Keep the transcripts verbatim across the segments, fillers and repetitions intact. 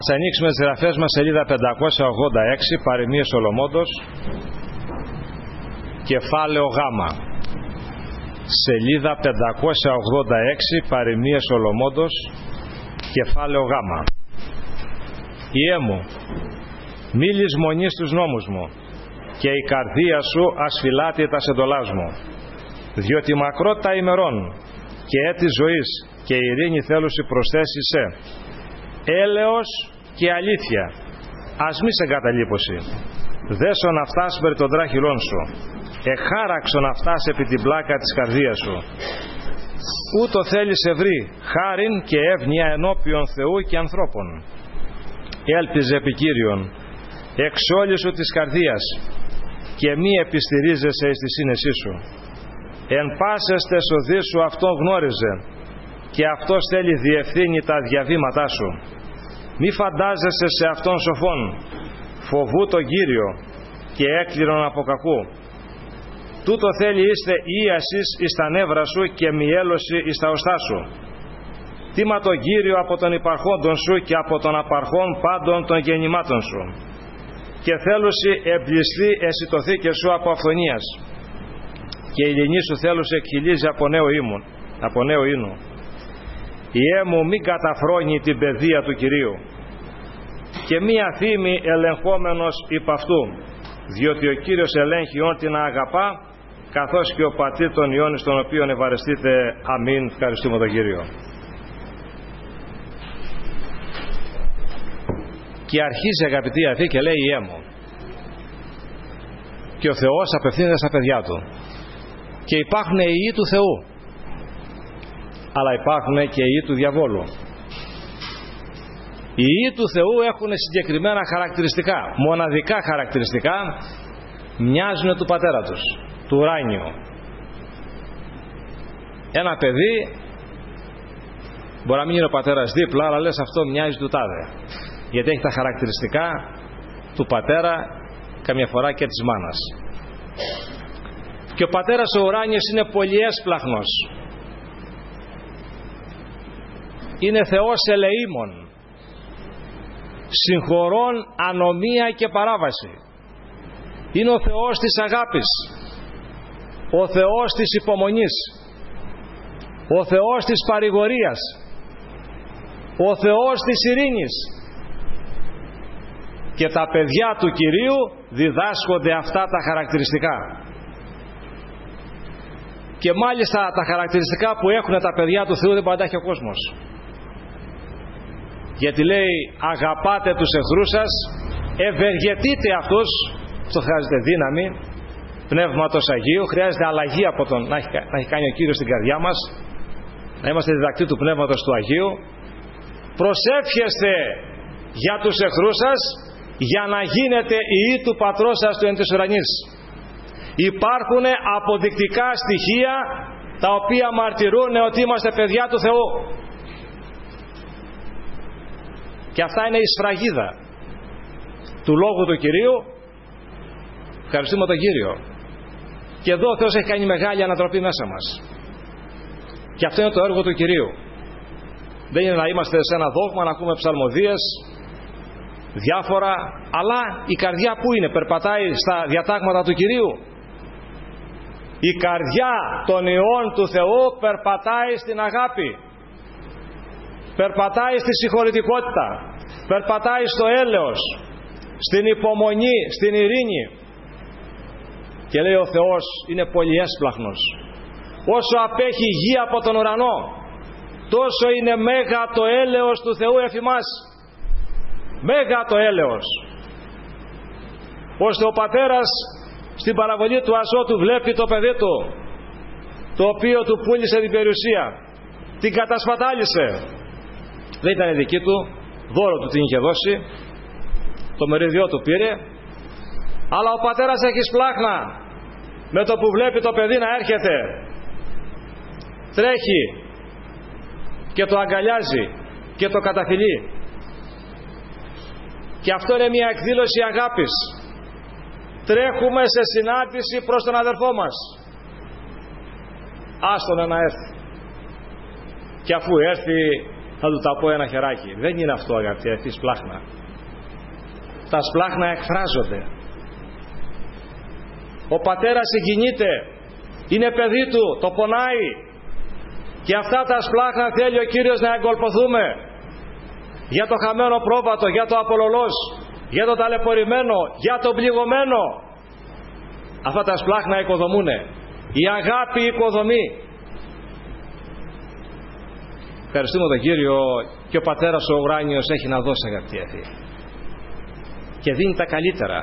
Ας ανοίξουμε τις γραφές μας, σελίδα πεντακόσια ογδόντα έξι, παροιμίες Σολομόντος, κεφάλαιο Γ. Σελίδα πεντακόσια ογδόντα έξι, παροιμίες Σολομόντος, κεφάλαιο Γ. Υιέ μου, μη λησμονείς τους νόμους μου, και η καρδία σου ασφυλάται τα εντολάς μου, διότι μακρότητα ημερών και έτη ζωής και ειρήνη θέλουσι προσθέσει σε έλεος και αλήθεια, ας μη σε εγκαταλείπωση. Δέσον αυτάς περί των δράχυλών σου, εχάραξον αυτάς επί την πλάκα της καρδίας σου. Ούτω θέλει σε βρει χάριν και εύνοια ενώπιον Θεού και ανθρώπων. Έλπιζε επί Κύριον, εξ όλης σου της καρδίας, και μη επιστηρίζεσαι εις τη σύνεσή σου. Εν πάσες τες οδείς σου αυτόν γνώριζε, και αυτός θέλει διευθύνει τα διαβήματά σου. Μη φαντάζεσαι σε αυτόν σοφόν, φοβού τον Κύριο και έκλειρον από κακού. Τούτο θέλει είστε ίασης εις τα νεύρα σου και μιέλωση εις τα οστά σου. Τίμα τον Κύριο από τον υπαρχόντον σου και από τον απαρχόν πάντων των γεννημάτων σου. Και θέλουσι εμπληστεί εσυτοθήκες σου από αυθονίας, και η λινή σου θέλουσι εκχυλίζει από νέο ήμουν, από νέο ίνου. Υιέ μου, μην καταφρόνει την παιδεία του Κυρίου, και μία θύμη ελεγχόμενος υπ' αυτού, διότι ο Κύριος ελέγχει όν την αγαπά, καθώς και ο πατήρ των ιών στον οποίον ευαρεστείτε. Αμήν. Ευχαριστούμε τον Κύριο. Και αρχίζει, αγαπητοί αδελφοί, και λέει Υιέ μου. Και ο Θεός απευθύνεται στα παιδιά του. Και υπάρχουν οι ιοί του Θεού, αλλά υπάρχουν και οι ιοί του διαβόλου. Οι ιοί του Θεού έχουν συγκεκριμένα χαρακτηριστικά, μοναδικά χαρακτηριστικά, μοιάζουν του πατέρα τους, του ουράνιου. Ένα παιδί μπορεί να μην είναι ο πατέρας δίπλα, αλλά λες αυτό μοιάζει του τάδε, γιατί έχει τα χαρακτηριστικά του πατέρα, καμιά φορά και της μάνας. Και ο πατέρας ο ουράνιος είναι πολυέσπλαχνος, είναι Θεός ελεήμων, συγχωρών ανομία και παράβαση. Είναι ο Θεός της αγάπης, ο Θεός της υπομονής, ο Θεός της παρηγορίας, ο Θεός της ειρήνης. Και τα παιδιά του Κυρίου διδάσκονται αυτά τα χαρακτηριστικά. Και μάλιστα τα χαρακτηριστικά που έχουν τα παιδιά του Θεού δεν πάντα έχει ο κόσμος. Γιατί λέει αγαπάτε τους εχθρούς σας, ευεργετείτε αυτούς. Αυτό χρειάζεται δύναμη Πνεύματος Αγίου, χρειάζεται αλλαγή από τον να έχει, να έχει κάνει ο Κύριος στην καρδιά μας, να είμαστε διδακτοί του Πνεύματος του Αγίου. Προσεύχεστε για τους εχθρούς σας, για να γίνετε ιοί του Πατρός σας του εν της ουρανής. Υπάρχουν αποδεικτικά στοιχεία τα οποία μαρτυρούν ότι είμαστε παιδιά του Θεού. Και αυτά είναι η σφραγίδα του Λόγου του Κυρίου. Ευχαριστούμε τον Κύριο. Και εδώ ο Θεός έχει κάνει μεγάλη ανατροπή μέσα μας. Και αυτό είναι το έργο του Κυρίου. Δεν είναι να είμαστε σε ένα δόγμα, να ακούμε ψαλμοδίες, διάφορα, αλλά η καρδιά που είναι, περπατάει στα διατάγματα του Κυρίου. Η καρδιά των ιών του Θεού περπατάει στην αγάπη, περπατάει στη συγχωρητικότητα, περπατάει στο έλεος, στην υπομονή, στην ειρήνη. Και λέει ο Θεός είναι πολυέσπλαχνος. Όσο απέχει η γη από τον ουρανό, τόσο είναι μέγα το έλεος του Θεού εφ' ημάς. Μέγα το έλεος, ώστε ο πατέρας στην παραβολή του ασώτου βλέπει το παιδί του, το οποίο του πούλησε την περιουσία, την κατασπατάλησε. Δεν ήταν δική του, δώρο του την είχε δώσει, το μερίδιό του πήρε, αλλά ο πατέρας έχει σπλάχνα με το που βλέπει το παιδί να έρχεται, τρέχει και το αγκαλιάζει και το καταφυλεί. Και αυτό είναι μια εκδήλωση αγάπης. Τρέχουμε σε συνάντηση προς τον αδερφό μας, άστον να έρθει. Και αφού έρθει θα του τα πω ένα χεράκι. Δεν είναι αυτό, αγαπητοί, αυτή σπλάχνα. Τα σπλάχνα εκφράζονται. Ο πατέρας συγκινείται, είναι παιδί του, το πονάει, και αυτά τα σπλάχνα θέλει ο Κύριος να εγκολποθούμε. Για το χαμένο πρόβατο, για το απολωλός, για το ταλαιπωρημένο, για το πληγωμένο. Αυτά τα σπλάχνα οικοδομούνε. Η αγάπη οικοδομεί. Ευχαριστούμε τον Κύριο, και ο Πατέρας ο ουράνιος έχει να δώσει, αγαπητοί αυτοί, και δίνει τα καλύτερα.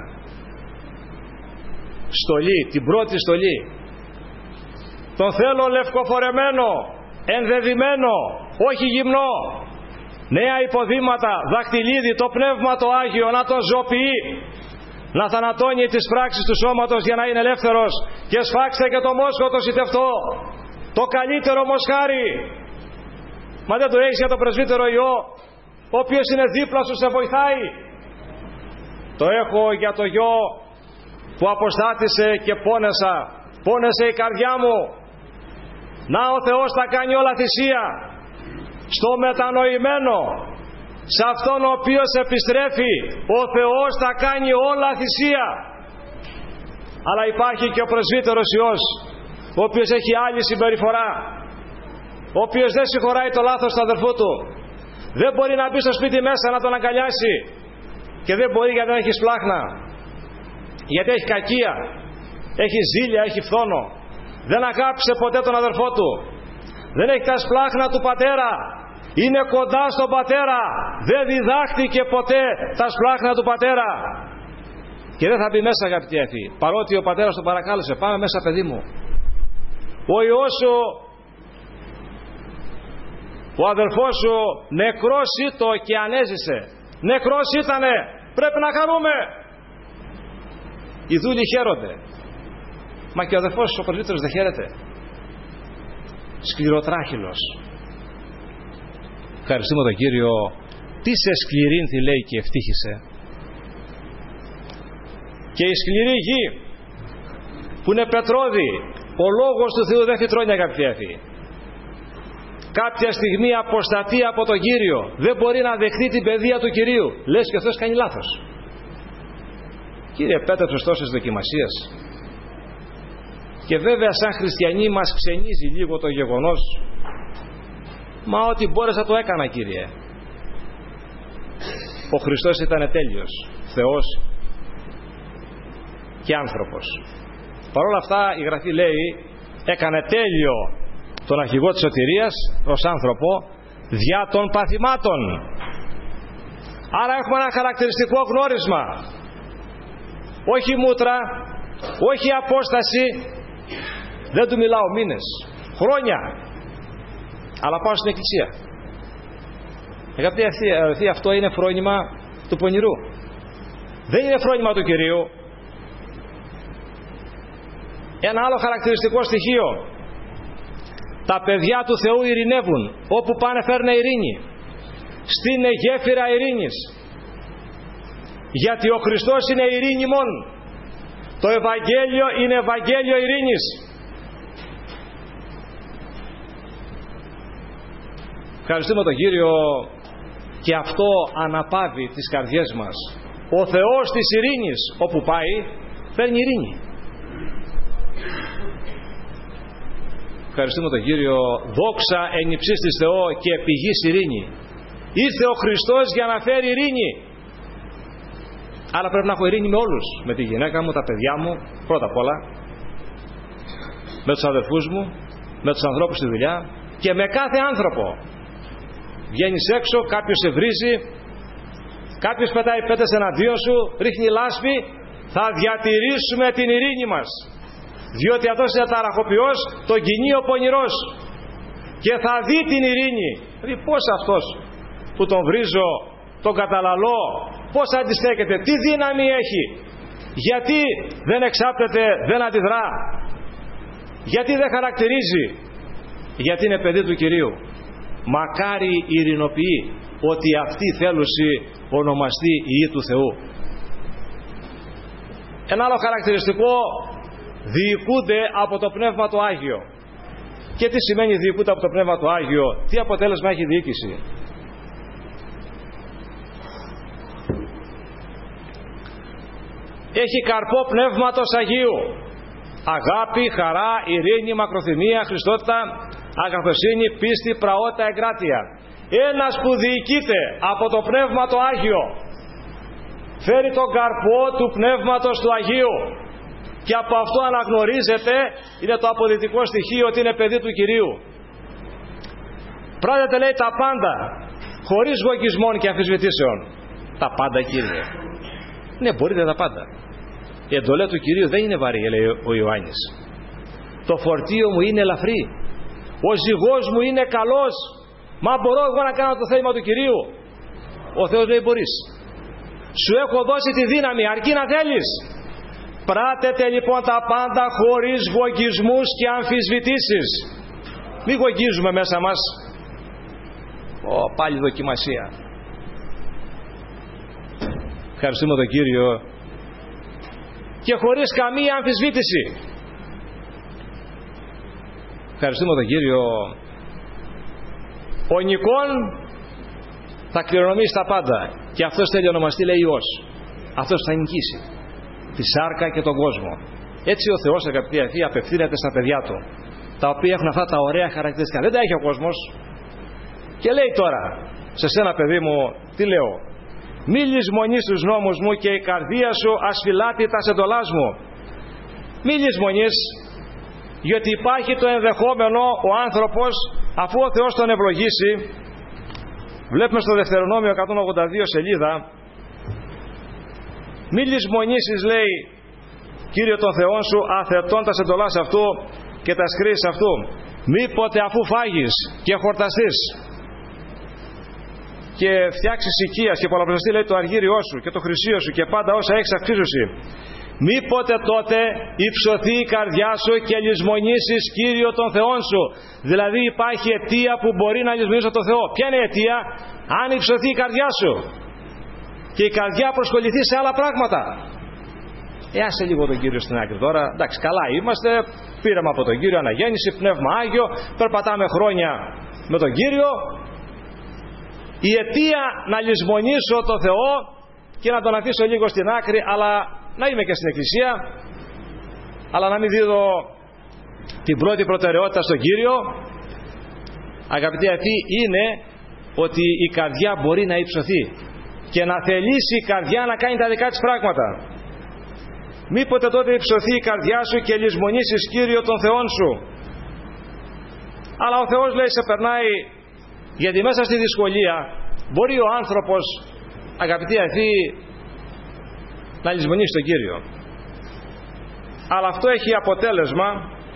Στολή, την πρώτη στολή. Τον θέλω λευκοφορεμένο, ενδεδειμένο, όχι γυμνό. Νέα υποδήματα, δακτυλίδι, το Πνεύμα το Άγιο να τον ζωοποιεί, να θανατώνει τις πράξεις του σώματος για να είναι ελεύθερος. Και σφάξτε και το μόσχο το σιτευτό, το καλύτερο μοσχάρι. Μα δεν το έχεις για τον πρεσβύτερο Υιό, ο οποίος είναι δίπλα σου, σε βοηθάει? Το έχω για το γιο που αποστάτησε και πόνεσα, πόνεσε η καρδιά μου. Να ο Θεός θα κάνει όλα θυσία στο μετανοημένο, σε αυτόν ο οποίος επιστρέφει, ο Θεός θα κάνει όλα θυσία. Αλλά υπάρχει και ο πρεσβύτερος Υιός, ο οποίος έχει άλλη συμπεριφορά, ο οποίος δεν συγχωράει το λάθος του αδερφού του. Δεν μπορεί να μπει στο σπίτι μέσα να τον αγκαλιάσει, και δεν μπορεί γιατί δεν έχει σπλάχνα, γιατί έχει κακία, έχει ζήλια, έχει φθόνο. Δεν αγάπησε ποτέ τον αδερφό του, δεν έχει τα σπλάχνα του πατέρα, είναι κοντά στον πατέρα, δεν διδάχτηκε ποτέ τα σπλάχνα του πατέρα. Και δεν θα μπει μέσα, αγαπητοί αυτοί, παρότι ο πατέρας τον παρακάλεσε, πάμε μέσα παιδί μου. Ο Υιός σου, ο αδερφός σου, νεκρός ήτο και ανέζησε. Νεκρός ήτανε, πρέπει να χαρούμε. Οι δούλοι χαίρονται, μα και ο αδερφός ο πρεσβύτερος δεν χαίρεται. Σκληροτράχυλος. Ευχαριστούμε τον Κύριο. Τι σε σκληρύνθη, λέει, και ευτύχησε. Και η σκληρή γη που είναι πετρώδη, ο λόγος του Θεού δεν φυτρώνει, αγαπητοί αυτοί. Κάποια στιγμή αποστατεί από τον Κύριο, δεν μπορεί να δεχτεί την παιδεία του Κυρίου. Λες και αυτός κάνει λάθος. Κύριε, επέτρεψες τόσες δοκιμασίες. Και βέβαια σαν χριστιανοί μας ξενίζει λίγο το γεγονός, μα ό,τι μπόρεσα το έκανα, Κύριε. Ο Χριστός ήταν τέλειος, Θεός και άνθρωπος. Παρ' όλα αυτά η Γραφή λέει, έκανε τέλειο τον αρχηγό της σωτηρίας ως άνθρωπο δια των παθημάτων. Άρα έχουμε ένα χαρακτηριστικό γνώρισμα. Όχι μούτρα, όχι απόσταση. Δεν του μιλάω μήνες, χρόνια, αλλά πάω στην εκκλησία. Αγαπητοί, αυτό είναι φρόνημα του πονηρού. Δεν είναι φρόνημα του Κυρίου. Ένα άλλο χαρακτηριστικό στοιχείο. Τα παιδιά του Θεού ειρηνεύουν. Όπου πάνε φέρνε ειρήνη. Στείνε γέφυρα ειρήνης. Γιατί ο Χριστός είναι ειρήνη μόν. Το Ευαγγέλιο είναι Ευαγγέλιο ειρήνης. Ευχαριστούμε τον Κύριο, και αυτό αναπαύει τις καρδιές μας. Ο Θεός της ειρήνης, όπου πάει, φέρνει ειρήνη. Ευχαριστούμε τον Κύριο. Δόξα εν υψίστοις Θεό και επί γης ειρήνη. Ήρθε ο Χριστός για να φέρει ειρήνη. Αλλά πρέπει να έχω ειρήνη με όλους. Με τη γυναίκα μου, τα παιδιά μου, πρώτα απ' όλα. Με τους αδερφούς μου, με τους ανθρώπους στη δουλειά και με κάθε άνθρωπο. Βγαίνεις έξω, κάποιος σε βρίζει, κάποιος πετάει πέτες εναντίον σου, ρίχνει λάσπη. Θα διατηρήσουμε την ειρήνη μας. Διότι αυτός είναι ταραχοποιός, τον κυνεί ο πονηρός. Και θα δει την ειρήνη. Δηλαδή πώς αυτός που τον βρίζω, τον καταλαλώ, πώς αντιστέκεται, τι δύναμη έχει, γιατί δεν εξάπτεται, δεν αντιδρά, γιατί δεν χαρακτηρίζει, γιατί είναι παιδί του Κυρίου. Μακάρι ειρηνοποιεί, ότι αυτή η θέλουση ονομαστεί η Υιή του Θεού. Ένα άλλο χαρακτηριστικό, διοικούνται από το Πνεύμα το Άγιο. Και τι σημαίνει διοικούνται από το Πνεύμα το Άγιο, τι αποτέλεσμα έχει διοίκηση? έχει καρπό πνεύματος Αγίου. Αγάπη, χαρά, ειρήνη, μακροθυμία, Χριστότητα, αγαθοσύνη, πίστη, πραότητα, εγκράτεια. Ένας που διοικείται από το Πνεύμα το Άγιο φέρει τον καρπό του Πνεύματος του Αγίου και από αυτό αναγνωρίζεται, είναι το αποδεικτικό στοιχείο ότι είναι παιδί του Κυρίου. Πράτετε, λέει, τα πάντα χωρίς γογισμών και αμφισβητήσεων. Τα πάντα, Κύριε. Ναι, μπορείτε τα πάντα. Η εντολή του Κυρίου δεν είναι βαρύ, λέει ο Ιωάννης. Το φορτίο μου είναι ελαφρύ. Ο ζυγός μου είναι καλός. Μα μπορώ εγώ να κάνω το θέλημα του Κυρίου? Ο Θεός λέει μπορείς. Σου έχω δώσει τη δύναμη, αρκεί να θέλεις. Πράτετε λοιπόν τα πάντα χωρίς γογισμούς και αμφισβητήσεις. Μη γογίζουμε μέσα μας. Ω, πάλι δοκιμασία. Ευχαριστούμε τον Κύριο. Και χωρίς καμία αμφισβήτηση. Ευχαριστούμε τον Κύριο. Ο νικόν θα κληρονομήσει τα πάντα. Και αυτός θέλει ονομαστεί, λέει, Υιός. Αυτός θα νικήσει τη σάρκα και τον κόσμο. Έτσι ο Θεός, αγαπητοί αδελφοί, απευθύνεται στα παιδιά του, τα οποία έχουν αυτά τα ωραία χαρακτηριστικά. Δεν τα έχει ο κόσμος. Και λέει τώρα σε σένα, παιδί μου, τι λέω? Μη λησμονείς τους νόμους μου και η καρδία σου ασφυλάτει τα εντολάς μου. Μη λησμονείς, γιατί υπάρχει το ενδεχόμενο ο άνθρωπος, αφού ο Θεός τον ευλογήσει, βλέπουμε στο Δευτερονόμιο εκατόν ογδόντα δύο σελίδα, μη λησμονήσεις, λέει, Κύριο των Θεών σου, αθετών τα εντολάς αυτού και τα σκρίσεις αυτού. Μήποτε αφού φάγεις και χορταστείς και φτιάξεις οικίας και πολλαπλασιαστεί, λέει, το αργύριό σου και το χρυσίο σου και πάντα όσα έχεις αυξήσουσι, μήποτε τότε υψωθεί η καρδιά σου και λησμονήσεις Κύριο των Θεών σου. Δηλαδή υπάρχει αιτία που μπορεί να λησμονήσω τον Θεό. Ποια είναι η αιτία? Αν υψωθεί η καρδιά σου και η καρδιά προσκοληθεί σε άλλα πράγματα. Ε, άσε λίγο τον Κύριο στην άκρη τώρα. Εντάξει, καλά είμαστε, πήραμε από τον Κύριο αναγέννηση, Πνεύμα Άγιο, περπατάμε χρόνια με τον Κύριο. Η αιτία να λησμονήσω τον Θεό και να τον αφήσω λίγο στην άκρη, αλλά να είμαι και στην εκκλησία, αλλά να μην δίδω την πρώτη προτεραιότητα στον Κύριο, αγαπητοί αυτοί, είναι ότι η καρδιά μπορεί να υψωθεί και να θελήσει η καρδιά να κάνει τα δικά της πράγματα. Μήποτε τότε υψωθεί η καρδιά σου και λησμονήσεις Κύριο των Θεών σου. Αλλά ο Θεός, λέει, σε περνάει, γιατί μέσα στη δυσκολία μπορεί ο άνθρωπος, αγαπητοί αυτοί, να λησμονήσει τον Κύριο. Αλλά αυτό έχει αποτέλεσμα,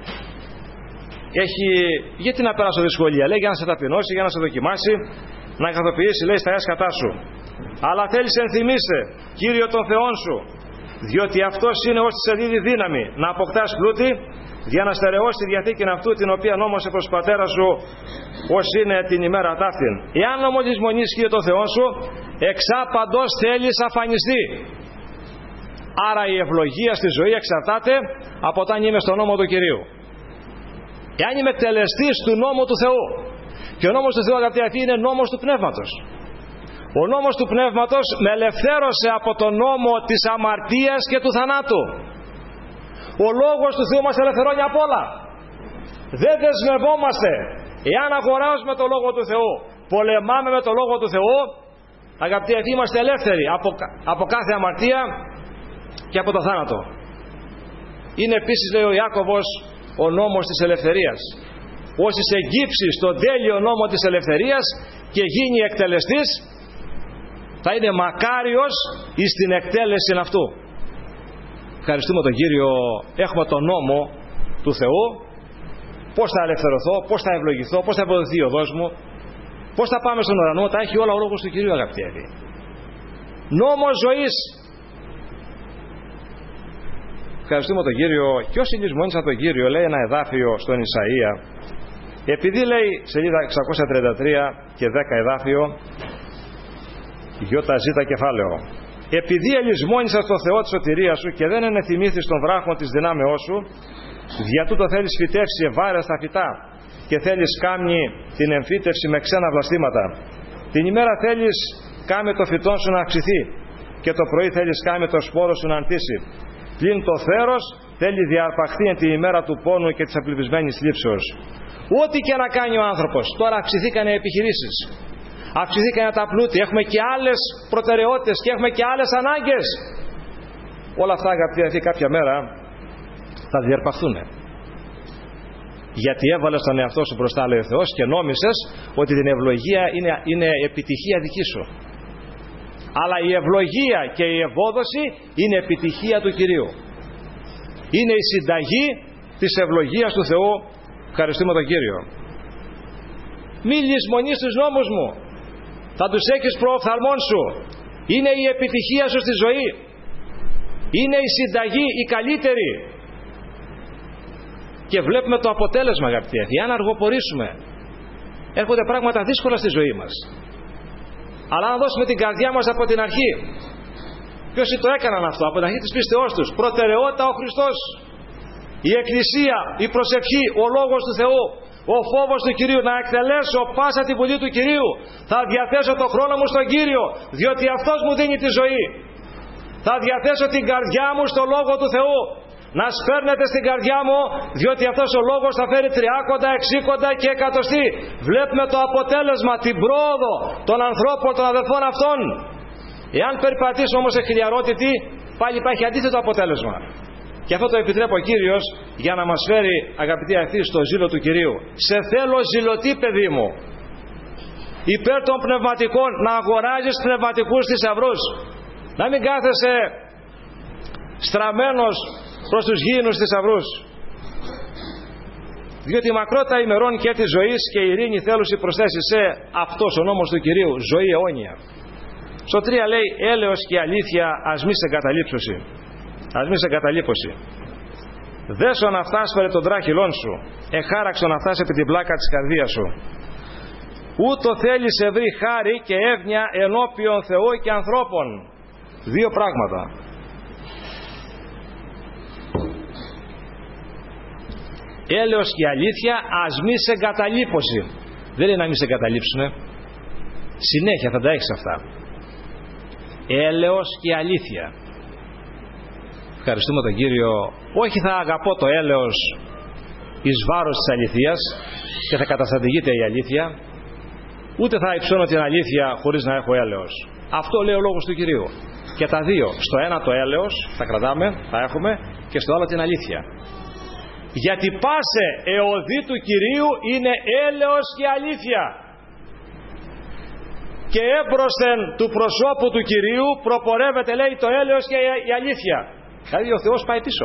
έχει, γιατί να περάσω δυσκολία, λέει, για να σε ταπεινώσει, για να σε δοκιμάσει, να καθοποιήσει, λέει, στα έσκατά σου. Αλλά θέλεις ενθυμίσαι Κύριο των Θεών σου, διότι αυτός είναι όσοι σε δίδει δύναμη να αποκτάς πλούτη, για να στερεώσει τη διαθήκη αυτού την οποία νόμωσε προς πατέρα σου ως είναι την ημέρα ταύτην. Εάν όμως λησμονείς Κύριο των Θεών σου, εξάπαντος θέλεις αφανιστεί. Άρα η ευλογία στη ζωή εξαρτάται από όταν είμαι στον νόμο του Κυρίου. Εάν είμαι εκτελεστής του νόμου του Θεού, και ο νόμος του Θεού, αγαπητοί αυτοί, είναι νόμος του Πνεύματος. Ο νόμος του Πνεύματος με ελευθέρωσε από τον νόμο της αμαρτίας και του θανάτου. Ο λόγος του Θεού μας ελευθερώνει απ' όλα. Δεν δεσμευόμαστε. Εάν αγοράζουμε το Λόγο του Θεού, πολεμάμε με το Λόγο του Θεού, αγαπητοί αυτοί, είμαστε ελεύθεροι από, από κάθε αμαρτία και από το θάνατο. Είναι επίσης, λέει ο Ιάκωβος, ο νόμος της ελευθερίας. Όσοι σε γύψει στον τέλειο νόμο της ελευθερίας και γίνει εκτελεστής, θα είναι μακάριος εις την εκτέλεση αυτού. Ευχαριστούμε τον Κύριο, έχουμε τον νόμο του Θεού. Πώς θα ελευθερωθώ, πώς θα ευλογηθώ, πώς θα ευοδοθεί η οδός μου, πώς θα πάμε στον ουρανό? Τα έχει όλα ο Λόγος του Κυρίου, αγαπητοί. Νόμος ζωής. Ευχαριστούμε τον Κύριο. Και όσοι λησμονήσαν τον Κύριο, λέει ένα εδάφιο στον Ισαΐα, επειδή, λέει, σελίδα εξακόσια τριάντα τρία και δέκα εδάφιο, γιώτα ζήτα κεφάλαιο, επειδή ελησμόνησας τον Θεό της σωτηρίας σου και δεν ενεθυμήθης των βράχων της δυνάμεώς σου, δια τούτο θέλεις φυτεύσει ευάρεστα φυτά και θέλεις κάμνη την εμφύτευση με ξένα βλαστήματα. Την ημέρα θέλεις κάμε το φυτόν σου να αυξηθεί και το πρωί θέλει σκάμει το σπόρο σου να αντίσει. Πλην το θέρος θέλει διαρπαχθεί εν τη ημέρα του πόνου και της απληπισμένης θλίψεως. Ό,τι και να κάνει ο άνθρωπος. Τώρα αυξηθήκαν οι επιχειρήσεις, αυξηθήκαν τα πλούτη, έχουμε και άλλες προτεραιότητες και έχουμε και άλλες ανάγκες. Όλα αυτά, αγαπητοί αυτοί, κάποια μέρα θα διαρπαχθούν. Γιατί έβαλες τον εαυτό σου μπροστά, λέει ο Θεός, και νόμισες ότι την ευλογία είναι, είναι επιτυχία δική σου. Αλλά η ευλογία και η ευόδοση είναι επιτυχία του Κυρίου. Είναι η συνταγή της ευλογίας του Θεού. Ευχαριστούμε τον Κύριο. Μη λησμονείς τους νόμους μου, θα τους έχεις προοφθαλμών σου. Είναι η επιτυχία σου στη ζωή. Είναι η συνταγή η καλύτερη. Και βλέπουμε το αποτέλεσμα, αγαπητοί. Αν αργοπορήσουμε, έρχονται πράγματα δύσκολα στη ζωή μας. Αλλά αν δώσουμε την καρδιά μας από την αρχή, ποιος το έκαναν αυτό, από την αρχή της πίστεώς τους, προτεραιότητα ο Χριστός, η Εκκλησία, η προσευχή, ο Λόγος του Θεού, ο φόβος του Κυρίου, να εκτελέσω πάσα τη βουλή του Κυρίου, θα διαθέσω το χρόνο μου στον Κύριο, διότι Αυτός μου δίνει τη ζωή. Θα διαθέσω την καρδιά μου στο Λόγο του Θεού. Να σπέρνετε στην καρδιά μου, διότι αυτός ο λόγος θα φέρει τριάκοντα, εξήκοντα και εκατοστή. Βλέπουμε το αποτέλεσμα, την πρόοδο των ανθρώπων, των αδελφών αυτών. Εάν περπατήσουμε όμως εχθιαρότητοι, πάλι υπάρχει αντίθετο αποτέλεσμα. Και αυτό το επιτρέπει ο Κύριος για να μας φέρει, αγαπητοί αυτοί, στο ζήλο του Κυρίου. Σε θέλω ζηλωτή, παιδί μου, υπέρ των πνευματικών, να αγοράζεις πνευματικούς θησαυρούς. Να μην κάθεσαι στραμμένος προς τους γήινους θησαυρούς. Διότι μακρότα ημερών και της ζωής και η ειρήνη θέλουσι προσθέσει σε αυτός ο νόμος του Κυρίου, ζωή αιώνια. Στο τρία λέει, έλεος και αλήθεια ας μη σε εγκαταλείψωση. Ας μη σε εγκαταλείψωση. Δέσον αυτάς φέρε τον τράχυλόν σου, εχάραξον αυτάς επί την πλάκα της καρδίας σου. Ούτω θέλει σε βρει χάρη και εύνοια ενώπιον Θεού και ανθρώπων. Δύο πράγματα. Έλεος και αλήθεια ας μη σε εγκαταλείψωση. Δεν είναι να μη σε εγκαταλείψουνε. Συνέχεια θα τα έχεις αυτά. Έλεος και αλήθεια. Ευχαριστούμε τον Κύριο. Όχι θα αγαπώ το έλεος εις βάρος της αληθείας και θα καταστατηγείται η αλήθεια, ούτε θα υψώνω την αλήθεια χωρίς να έχω έλεος. Αυτό λέει ο λόγος του Κυρίου. Και τα δύο. Στο ένα το έλεος θα κρατάμε, θα έχουμε, και στο άλλο την αλήθεια. Γιατί πάσε εωδή του Κυρίου είναι έλεος και αλήθεια. Και έμπροσθεν του προσώπου του Κυρίου προπορεύεται, λέει, το έλεος και η αλήθεια. Δηλαδή ο Θεός πάει πίσω.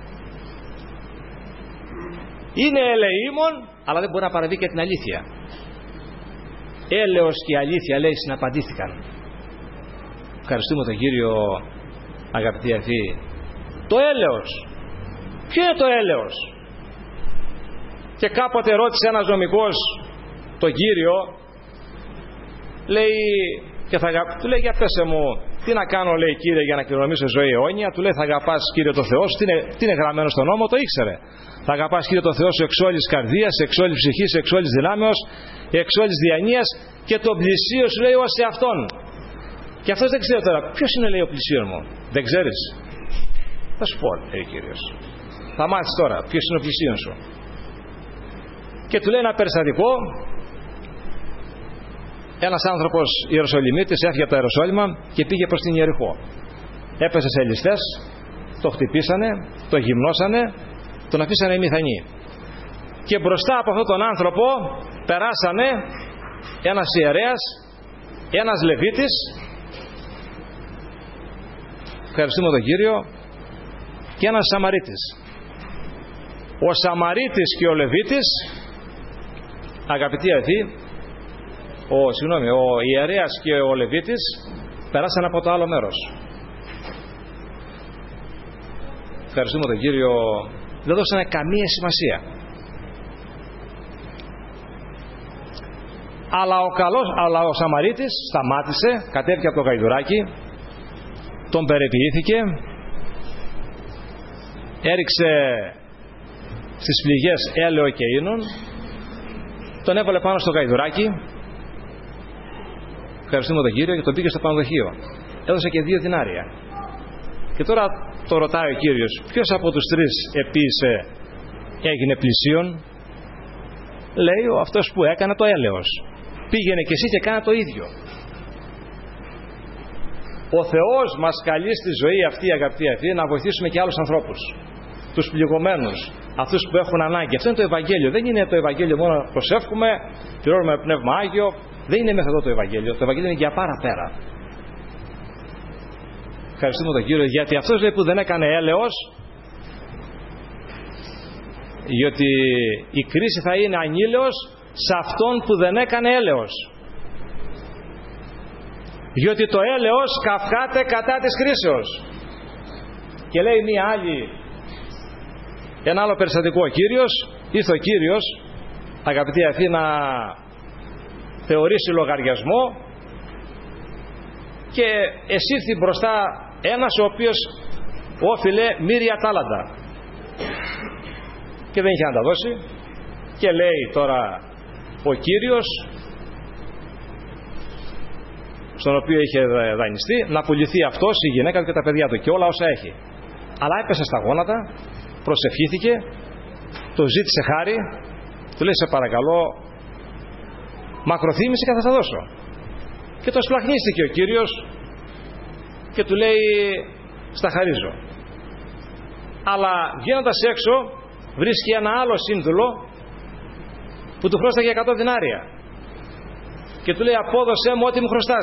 Είναι ελεήμων, αλλά δεν μπορεί να παραδεί και την αλήθεια. Έλεος και αλήθεια, λέει, συναπαντήθηκαν. Ευχαριστούμε τον Κύριο, αγαπητοί αυτοί. Το έλεος. Ποιο είναι το έλεος? Και κάποτε ρώτησε ένας νομικός τον Κύριο, λέει, και θα, του λέει, για πέσε μου, τι να κάνω, λέει, Κύριε, για να κληρονομήσω ζωή αιώνια? Του λέει, θα αγαπάς, Κύριε, το Θεό σου. Τι είναι, τι είναι γραμμένο στον νόμο? Το ήξερε. Θα αγαπάς, Κύριε, το Θεό σου εξ όλης καρδίας, εξ όλης ψυχής, εξ όλης δυνάμεως, εξ όλης διανοίας, και τον πλησίο σου, λέει, ως εαυτόν. Και αυτός δεν ξέρει τώρα, ποιος είναι, λέει, ο πλησίον μου? Δεν ξέρεις? Θα σου πω, λέει ο Κύριος. Θα μάθεις τώρα ποιος είναι ο πλησίον σου. Και του λέει ένα περιστατικό. Ένας άνθρωπος Ιεροσολυμίτης έφυγε από το Ιεροσόλυμα και πήγε προς την Ιεριχώ. Έπεσε σε ληστές, το χτυπήσανε, το γυμνώσανε, τον αφήσανε μηθανή. Και μπροστά από αυτόν τον άνθρωπο περάσανε ένας ιερέας, ένας Λεβίτης, ευχαριστούμε τον Κύριο, και ένας Σαμαρίτης. Ο Σαμαρίτης και ο Λεβίτης, αγαπητοί αδελφοί, ο, συγγνώμη, ο ιερέας και ο Λεβίτης περάσαν από το άλλο μέρος. Ευχαριστούμε τον Κύριο. Δεν δώσανε καμία σημασία. Αλλά ο, καλός, αλλά ο Σαμαρίτης σταμάτησε, κατέβηκε από το γαϊδουράκι, τον περιποιήθηκε, έριξε στις πληγές έλαιο και ίνων, τον έβαλε πάνω στο γαϊδουράκι, ευχαριστούμε τον Κύριο, και τον πήγε στο πανδοχείο. έδωσε και δύο δινάρια. Και τώρα το ρωτάει ο Κύριος, ποιος από τους τρεις επίησε έγινε πλησίον? Λέει, ο αυτός που έκανε το έλεος. Πήγαινε και εσύ και κάνε το ίδιο. Ο Θεός μας καλεί στη ζωή αυτή, αγαπητοί αυτοί, να βοηθήσουμε και άλλους ανθρώπους, τους πληγωμένους, αυτούς που έχουν ανάγκη. Αυτό είναι το Ευαγγέλιο. Δεν είναι το Ευαγγέλιο μόνο να προσεύχουμε, πληρώνουμε Πνεύμα Άγιο. Δεν είναι μέχρι εδώ το Ευαγγέλιο. Το Ευαγγέλιο είναι για παραπέρα. Ευχαριστούμε τον Κύριο, γιατί αυτός λέει που δεν έκανε έλεος, γιατί η κρίση θα είναι ανήλαιος σε αυτόν που δεν έκανε έλεος. Διότι το έλεος καυχάται κατά της κρίσεως. Και λέει μία άλλη, ένα άλλο περιστατικό, ο Κύριος, ήρθε ο Κύριος, αγαπητοί αυτοί, να θεωρήσει λογαριασμό και εσύρθη μπροστά ένας ο οποίος όφιλε μύρια τάλαντα και δεν είχε να τα δώσει, και λέει τώρα ο Κύριος, στον οποίο είχε δανειστεί, να πουληθεί αυτός, η γυναίκα του και τα παιδιά του και όλα όσα έχει. Αλλά έπεσε στα γόνατα, προσευχήθηκε, το ζήτησε χάρη, του λέει, σε παρακαλώ, μακροθύμησε και θα τα δώσω. Και το σπλαχνίστηκε ο Κύριος και του λέει, στα χαρίζω. Αλλά βγαίνοντας έξω βρίσκει ένα άλλο σύνδουλο που του χρώσταγε εκατό δινάρια και του λέει, απόδωσέ μου ό,τι μου χρωστάς,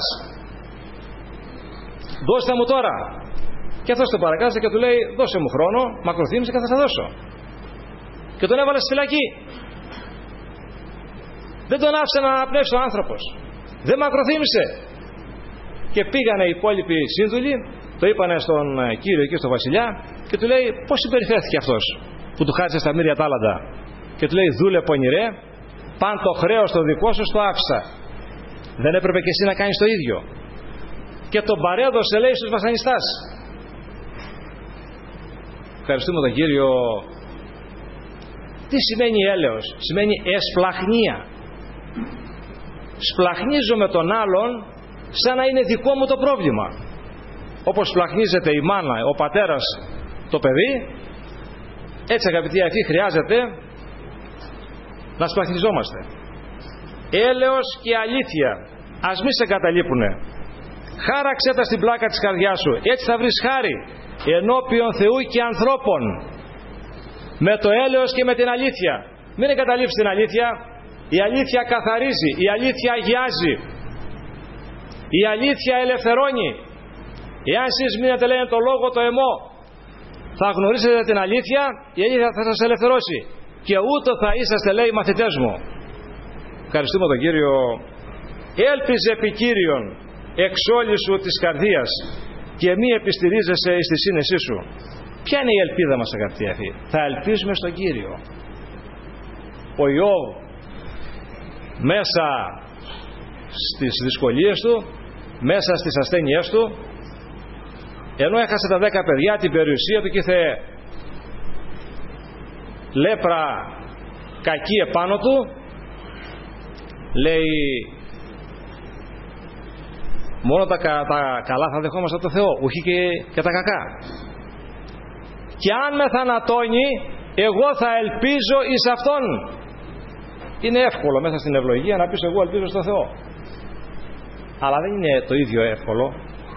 δώστε μου τώρα. Και αυτός το παρακάλεσε και του λέει, δώσε μου χρόνο, μακροθύμησε και θα τα δώσω. Και τον έβαλε στη φυλακή. Δεν τον άφησε να αναπνεύσει ο άνθρωπος, δεν μακροθύμησε. Και πήγανε οι υπόλοιποι σύνδουλοι, το είπανε στον Κύριο και στον Βασιλιά και του λέει, πώς συμπεριφέρθηκε αυτός που του χάρισε στα μύρια τάλαντα? Και του λέει, δούλε πονηρέ, παν το χρέος το δικό σου το άφησα, δεν έπρεπε και εσύ να κάνεις το ίδιο? Και τον παρέδωσε, λέει, στους βασανιστάς. Ευχαριστούμε τον Κύριο. Τι σημαίνει έλεος? Σημαίνει εσπλαχνία. Σπλαχνίζω με τον άλλον σαν να είναι δικό μου το πρόβλημα. Όπως σπλαχνίζεται η μάνα, ο πατέρας, το παιδί, έτσι αγαπητοί αυτοί χρειάζεται να σπλαχνιζόμαστε. Έλεος και αλήθεια, ας μη σε καταλείπουνε. Χάραξέ τα στην πλάκα της καρδιάς σου, έτσι θα βρεις χάρη ενώπιον Θεού και ανθρώπων. Με το έλεος και με την αλήθεια. Μην εγκαταλείψεις την αλήθεια. Η αλήθεια καθαρίζει, η αλήθεια αγιάζει, η αλήθεια ελευθερώνει. Εάν εσείς μείνετε, λένε, το λόγο το εμό, θα γνωρίσετε την αλήθεια, η αλήθεια θα σας ελευθερώσει και ούτω θα είσαστε, λέει, μαθητές μου. Ευχαριστούμε τον Κύριο. Έλπιζε επί Κύριον εξ όλης σου της καρδίας και μη επιστηρίζεσαι εις τη σύνεσή σου. Ποια είναι η ελπίδα μας, αγαπητοί αυτοί? Θα ελπίζουμε στον Κύριο. Ο Ιώβ μέσα στις δυσκολίες του, μέσα στις ασθένειές του, ενώ έχασε τα δέκα παιδιά, την περιουσία του και είχε λέπρα κακή επάνω του, λέει, μόνο τα, τα καλά θα δεχόμαστε από το Θεό, όχι και, και τα κακά. Και αν με θανατώνει, εγώ θα ελπίζω εις Αυτόν. Είναι εύκολο μέσα στην ευλογία να πεις εγώ ελπίζω στο Θεό, αλλά δεν είναι το ίδιο εύκολο.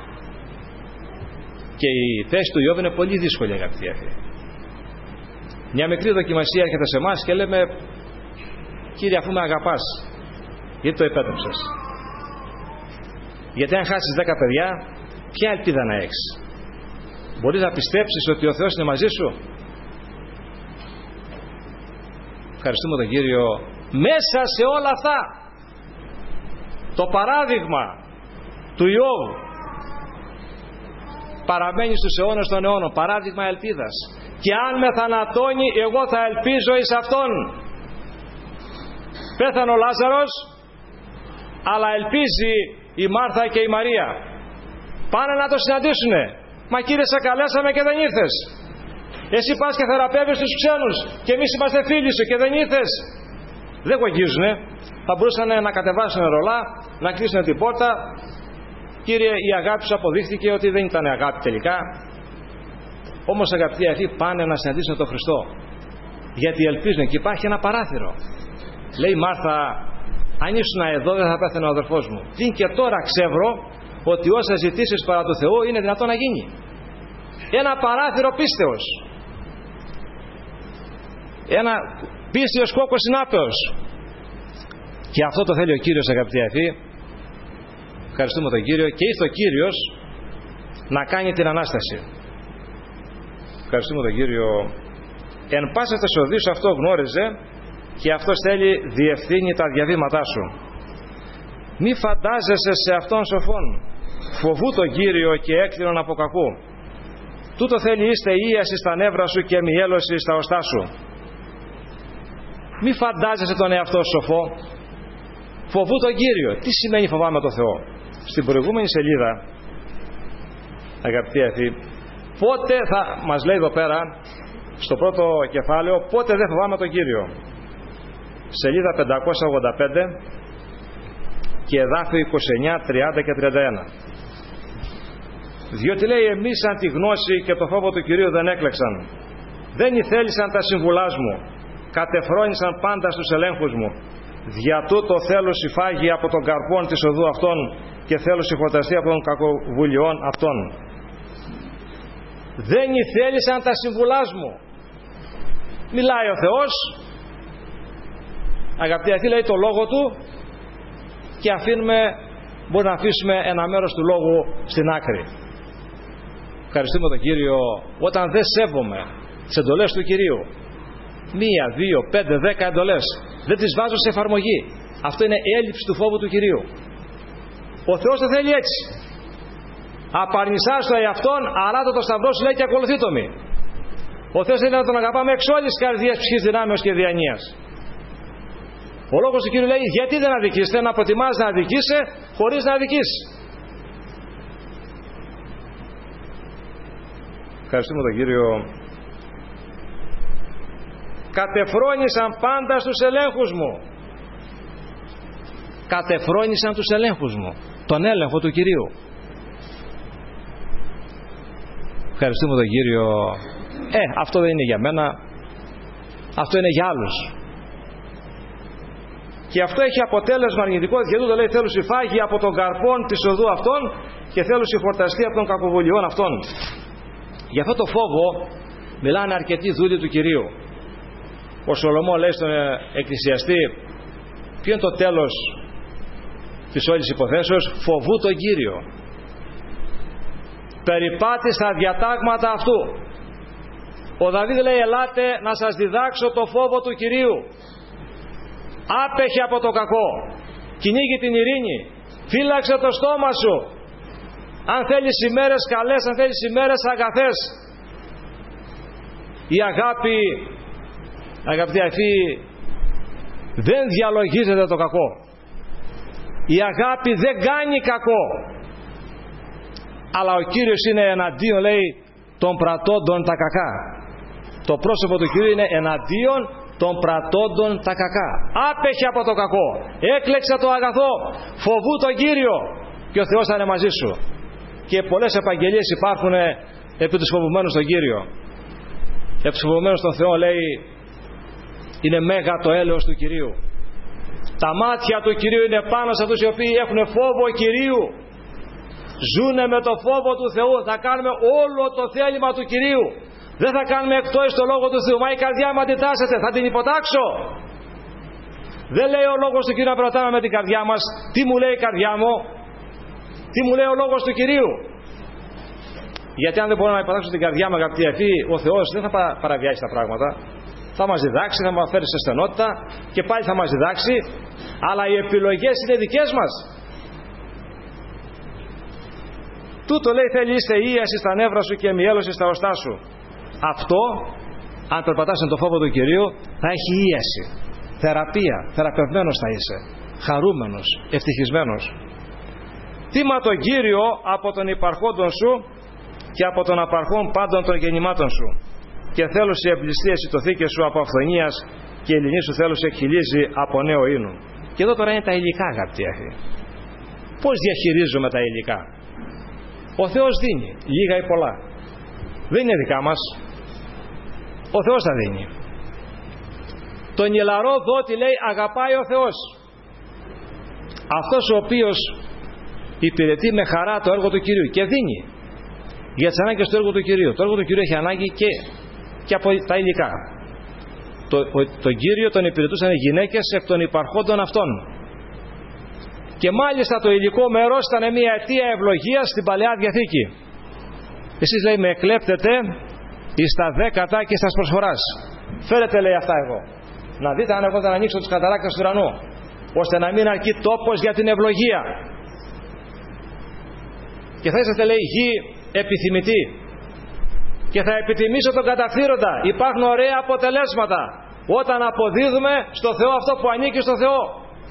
Και η θέση του Ιώβ είναι πολύ δύσκολη, αγαπητοί αυτοί. Μια μικρή δοκιμασία έρχεται σε εμάς και λέμε, Κύριε, αφού με αγαπάς, γιατί το επέτρεψες? Γιατί αν χάσεις δέκα παιδιά, ποια ελπίδα να έχεις? Μπορείς να πιστέψεις ότι ο Θεός είναι μαζί σου? Ευχαριστούμε τον Κύριο. Μέσα σε όλα αυτά, το παράδειγμα του Ιώβ παραμένει στους αιώνες των αιώνων, παράδειγμα ελπίδας. Και αν με θανατώνει, εγώ θα ελπίζω εις Αυτόν. Πέθανε ο Λάζαρος, αλλά ελπίζει η Μάρθα και η Μαρία. Πάνε να το συναντήσουνε. Μα Κύριε, σε καλέσαμε και δεν ήρθες. Εσύ πας και θεραπεύεις τους ξένους και εμείς είμαστε φίλοι σου και δεν ήρθες. Δεν γογίζουνε. Θα μπορούσαν να κατεβάσουν ρολά, να κλείσουν την πόρτα Κύριε, η αγάπη σου αποδείχθηκε ότι δεν ήταν αγάπη τελικά. Όμως αγαπητοί αυτοί πάνε να συναντήσουν τον Χριστό, γιατί ελπίζουν και υπάρχει ένα παράθυρο. Λέει η Μάρθα, αν ήσουν εδώ δεν θα πέθανε ο αδερφός μου. Τι και τώρα ξεύρω ότι όσα ζητήσεις παρά του Θεού είναι δυνατόν να γίνει. Ένα παράθυρο πίστεως, ένα πίστεως κόκκος συνάπεως. Και αυτό το θέλει ο Κύριος, αγαπητοί αυτοί. Ευχαριστούμε τον Κύριο. Και ήρθε ο Κύριος να κάνει την Ανάσταση. Ευχαριστούμε τον Κύριο. Εν πάσα θεσοδίου αυτό γνώριζε και αυτός θέλει διευθύνει τα διαβήματά σου. Μη φαντάζεσαι σε αυτόν σοφόν, φοβού τον Κύριο και έκκλινον από κακού. Τούτο θέλει είστε ίαση στα νεύρα σου και μιέλωση στα οστά σου. Μη φαντάζεσαι τον εαυτό σου σοφό, φοβού τον Κύριο. Τι σημαίνει φοβάμαι τον Θεό? Στην προηγούμενη σελίδα, αγαπητοί αυτοί, πότε θα μας λέει εδώ πέρα στο πρώτο κεφάλαιο, πότε δεν φοβάμαι τον Κύριο? Σελίδα πεντακόσια ογδόντα πέντε και εδάφιο είκοσι εννιά, τριάντα και τριάντα ένα. Διότι λέει εμείς σαν τη γνώση και το φόβο του Κυρίου δεν έκλεξαν, δεν ηθέλησαν τα συμβουλάς μου, κατεφρόνησαν πάντα στους ελέγχους μου. Δια τούτο θέλω συμφάγει από τον καρπόν της οδού αυτών και θέλω συγχωταστεί από των κακοβουλειών αυτών. Δεν ηθέλησαν τα συμβουλάς μου. Μιλάει ο Θεός, αγαπητοί αυτοί, λέει το λόγο του και αφήνουμε, μπορεί να αφήσουμε ένα μέρος του λόγου στην άκρη. Ευχαριστούμε τον Κύριο όταν δεν σέβομαι τις εντολές του Κυρίου. Μία, δύο, πέντε, δέκα εντολές. Δεν τις βάζω σε εφαρμογή. Αυτό είναι έλλειψη του φόβου του Κυρίου. Ο Θεός το θέλει έτσι. Απαρνησάς το εαυτόν, αράτα το σταυρό σου λέει και ακολουθεί το μη. Ο Θεός θέλει να τον αγαπάμε εξ όλης της καρδιάς, ψυχής, δυνάμεως και διανοίας. Ο λόγος του Κύριου λέει γιατί δεν αδικήσετε, να προτιμάς να αδικήσει χωρίς να αδικήσει. Ευχαριστούμε τον Κύριο. Κατεφρόνησαν πάντα στους ελέγχους μου. Κατεφρόνησαν τους ελέγχους μου. Τον έλεγχο του Κυρίου. Ευχαριστούμε τον Κύριο. Ε, αυτό δεν είναι για μένα. Αυτό είναι για άλλους. Και αυτό έχει αποτέλεσμα αρνητικό, γιατί το λέει θέλω συμφάγει από τον καρπόν της οδού αυτών και θέλω συγχορταστεί από των κακοβουλειών αυτών. Γι' αυτό το φόβο μιλάνε αρκετοί δούλοι του Κυρίου. Ο Σολομό λέει στον εκκλησιαστή, ποιο είναι το τέλος της όλης υποθέσεως? Φοβού τον Κύριο. Περιπάτη στα διατάγματα αυτού. Ο Δαβίδ λέει ελάτε να σας διδάξω το φόβο του Κυρίου. Άπεχε από το κακό, κυνήγει την ειρήνη, φύλαξε το στόμα σου. Αν θέλεις ημέρες καλές, αν θέλεις ημέρες αγαθές. Η αγάπη, αγαπητοί αδελφοί, δεν διαλογίζεται το κακό. Η αγάπη δεν κάνει κακό. Αλλά ο Κύριος είναι εναντίον, λέει, των πρατώντων τα κακά. Το πρόσωπο του Κυρίου είναι εναντίον των πρατώντων τα κακά. Άπεχε από το κακό, έκλεξε το αγαθό, φοβού τον Κύριο και ο Θεός θα είναι μαζί σου. Και πολλές επαγγελίες υπάρχουν επί τους φοβουμένους τον Κύριο. Επί τους φοβουμένους τον Θεό, λέει, είναι μέγα το έλεος του Κυρίου. Τα μάτια του Κυρίου είναι πάνω σε αυτούς οι οποίοι έχουν φόβο Κυρίου. Ζούνε με το φόβο του Θεού. Θα κάνουμε όλο το θέλημα του Κυρίου. Δεν θα κάνουμε εκτός το λόγο του Θεού. Μα η καρδιά μου αντιτάσσεται, θα την υποτάξω. Δεν λέει ο λόγος του Κυρίου να προτάμε με την καρδιά μας τι μου λέει η καρδιά μου, τι μου λέει ο λόγος του Κυρίου. Γιατί αν δεν μπορώ να υποτάξω την καρδιά μου, αγαπητοί αδελφοί, ο Θεός δεν θα παραβιάσει τα πράγματα. Θα μας διδάξει, θα μας φέρει σε στενότητα και πάλι θα μας διδάξει, αλλά οι επιλογές είναι δικές μας. Τούτο λέει θέλει είστε ίαση στα νεύρα σου και μιέλωση στα οστά σου. Αυτό, αν περπατάς με το φόβο του Κυρίου, θα έχει ίαση, θεραπεία, θεραπευμένος θα είσαι, χαρούμενος, ευτυχισμένος. Τίμα τον Κύριο από τον υπαρχόντων σου και από τον απαρχόν πάντων των γεννημάτων σου. Και θέλω σε εμπληστίαση το θήκε σου από αυθονίας και η ελληνή σου θέλω σε εκχυλίζει από νέο ίνου. Και εδώ τώρα είναι τα υλικά, αγαπητοί. Πώς διαχειρίζομαι τα υλικά? Ο Θεός δίνει, λίγα ή πολλά. Δεν είναι δικά μας. Ο Θεός θα δίνει. Τον ηλαρό δότη, λέει, αγαπάει ο Θεός. Αυτός ο οποίος υπηρετεί με χαρά το έργο του Κυρίου και δίνει για τις ανάγκες του έργου του Κυρίου. Το έργο του Κυρίου έχει ανάγκη και, και από τα υλικά. Το, ο, τον Κύριο τον υπηρετούσαν οι γυναίκες εκ των υπαρχόντων αυτών. Και μάλιστα το υλικό μέρος ήταν μια αιτία ευλογίας στην Παλαιά Διαθήκη. Εσείς, λέει, με εκλέπτετε εις τα δέκατα και στα προσφοράς. Φέρετε, λέει, αυτά εγώ. Να δείτε αν εγώ δεν ανοίξω τους καταράκτες του ουρανού, ώστε να μην αρκεί τόπος για την ευλογία. Και θα είσαστε, λέει, γη επιθυμητοί. Και θα επιτιμήσω τον καταφθείροντα. Υπάρχουν ωραία αποτελέσματα όταν αποδίδουμε στο Θεό αυτό που ανήκει στο Θεό.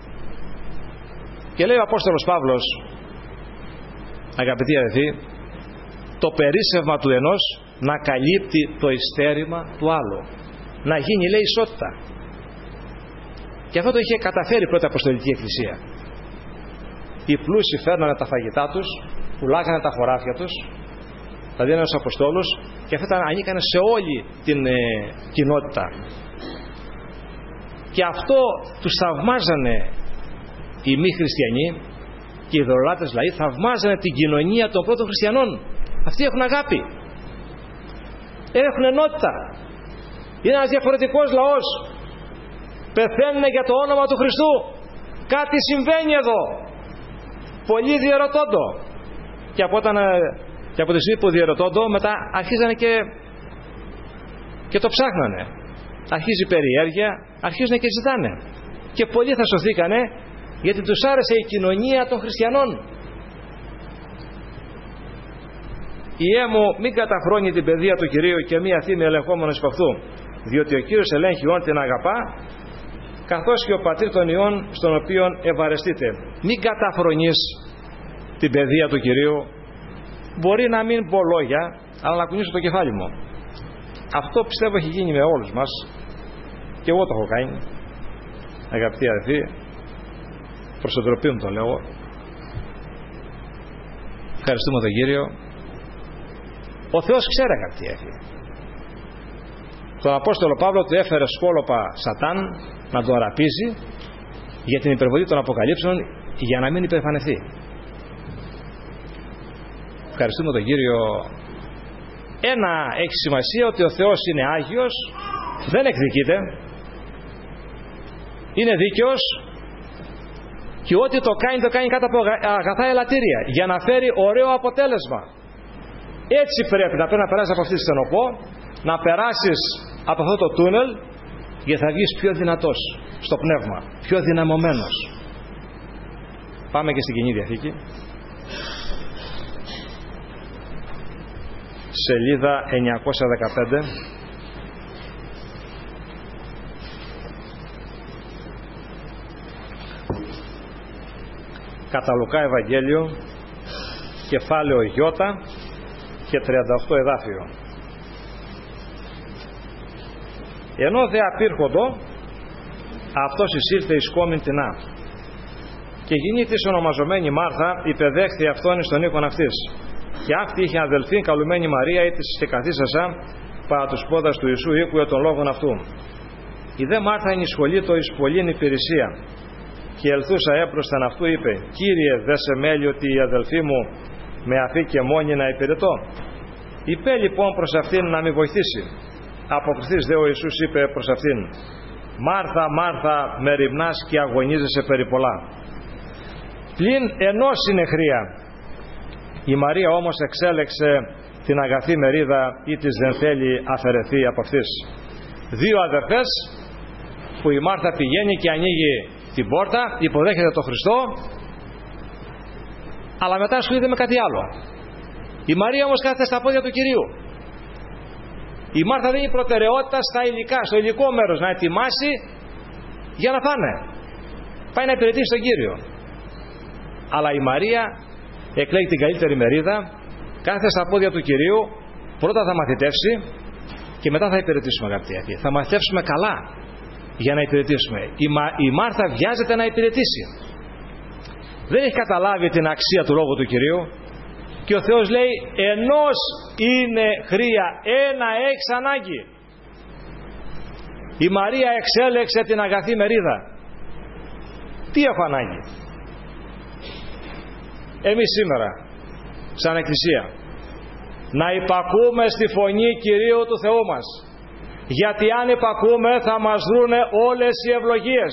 Και λέει ο Απόστολος Παύλος, αγαπητοί αδελφοί, το περίσσευμα του ενός να καλύπτει το ειστέρημα του άλλου. Να γίνει, λέει, ισότητα. Και αυτό το είχε καταφέρει η πρώτη Αποστολική Εκκλησία. Οι πλούσιοι φέρνανε τα φαγητά τους, πουλάγανε τα χωράφια τους, τα δίνανε στους Αποστόλους, και αυτά ανήκανε σε όλη την ε, κοινότητα. Και αυτό τους θαυμάζανε οι μη χριστιανοί και οι ιδωλολάτρες λαοί, θαυμάζανε την κοινωνία των πρώτων χριστιανών. Αυτοί έχουν αγάπη, έχουν ενότητα, είναι ένας διαφορετικός λαός, πεθαίνουν για το όνομα του Χριστού. Κάτι συμβαίνει εδώ. Πολλοί διερωτώντο. Και από, όταν, και από τη στιγμή που διερωτώντο, μετά αρχίζανε και, και το ψάχνανε. Αρχίζει η περιέργεια, αρχίζουν και ζητάνε. Και πολλοί θα σωθήκανε, γιατί τους άρεσε η κοινωνία των χριστιανών. Η έμου μην καταχρώνει την παιδεία του Κυρίου και μία θύμη ελεγχόμενος υπ' αυτού, διότι ο Κύριος ελέγχει όν την αγαπά, καθώς και ο πατήρ των ιών στον οποίον ευαρεστείτε. Μην καταφρονείς την παιδεία του Κυρίου. Μπορεί να μην πω λόγια, αλλά να κουνήσω το κεφάλι μου. Αυτό πιστεύω έχει γίνει με όλους μας, και εγώ το έχω κάνει, αγαπητοί αδελφοί, προς το ντροπή μου το λέω. Ευχαριστούμε τον Κύριο. Ο Θεός ξέρει, αγαπητοί αδελφοί. Τον Απόστολο Παύλο του έφερε σκόλοπα Σατάν να τον αραπίζει για την υπερβολή των Αποκαλύψεων, για να μην υπερφανεθεί. Ευχαριστούμε τον Κύριο. Ένα έχει σημασία, ότι ο Θεός είναι Άγιος, δεν εκδικείται, είναι δίκαιος, και ό,τι το κάνει το κάνει κάτω από αγαθά ελαττήρια για να φέρει ωραίο αποτέλεσμα. Έτσι πρέπει να πρέπει να περάσεις από αυτή τη στενοπό, να περάσεις από αυτό το τούνελ, γιατί θα βγεις πιο δυνατός στο πνεύμα, πιο δυναμωμένος. Πάμε και στην Καινή Διαθήκη, σελίδα εννιακόσια δεκαπέντε. Κατά Λουκά Ευαγγέλιο, κεφάλαιο Ι και τριάντα οκτώ εδάφιο. Ενώ δε απήρχοντο, αυτός εισήλθε εις κόμην τεινά, και γυνή της ονομαζομένη Μάρθα υπεδέχθη αυτόν εις τον οίκον αυτής, και αυτή είχε αδελφήν καλουμένη Μαρία, ή της και καθίσασα παρά τους πόδας του Ιησού οίκουε των λόγων αυτού. Η δε Μάρθα ενισχολείτο εις πολλήν υπηρεσία, και ελθούσα έπροσθεν αυτού είπε, Κύριε, δε σε μέλει ότι η αδελφή μου με αφή και μόνη να υπηρετώ? Είπε λοιπόν προς αυτήν να με βοηθήσει. Αποκριθείς δε ο Ιησούς είπε προς αυτήν, Μάρθα, Μάρθα, με ρημνάς και αγωνίζεσαι περί πολλά. Πλην ενός είναι χρία. Η Μαρία όμως εξέλεξε την αγαθή μερίδα, ή της δεν θέλει αφαιρεθεί από αυτής. Δύο αδερφές που η Μάρθα πηγαίνει και ανοίγει την πόρτα, υποδέχεται τον Χριστό, αλλά μετά ασχολείται με κάτι άλλο. Η Μαρία όμως κάθεται στα πόδια του Κυρίου. Η Μάρθα δίνει προτεραιότητα στα υλικά, στο υλικό μέρος, να ετοιμάσει για να φάνε. Πάει να υπηρετήσει τον Κύριο. Αλλά η Μαρία εκλέγει την καλύτερη μερίδα, κάθεται στα πόδια του Κυρίου, πρώτα θα μαθητεύσει και μετά θα υπηρετήσουμε, αγαπητοί. Θα μαθητεύσουμε καλά για να υπηρετήσουμε. Η, Μα, η Μάρθα βιάζεται να υπηρετήσει. Δεν έχει καταλάβει την αξία του λόγου του Κυρίου. Και ο Θεός λέει ενός είναι χρία, ένα έχεις ανάγκη. Η Μαρία εξέλεξε την αγαθή μερίδα. Τι έχω ανάγκη? Εμείς σήμερα σαν Εκκλησία να υπακούμε στη φωνή Κυρίου του Θεού μας, γιατί αν υπακούμε θα μας δρούνε όλες οι ευλογίες.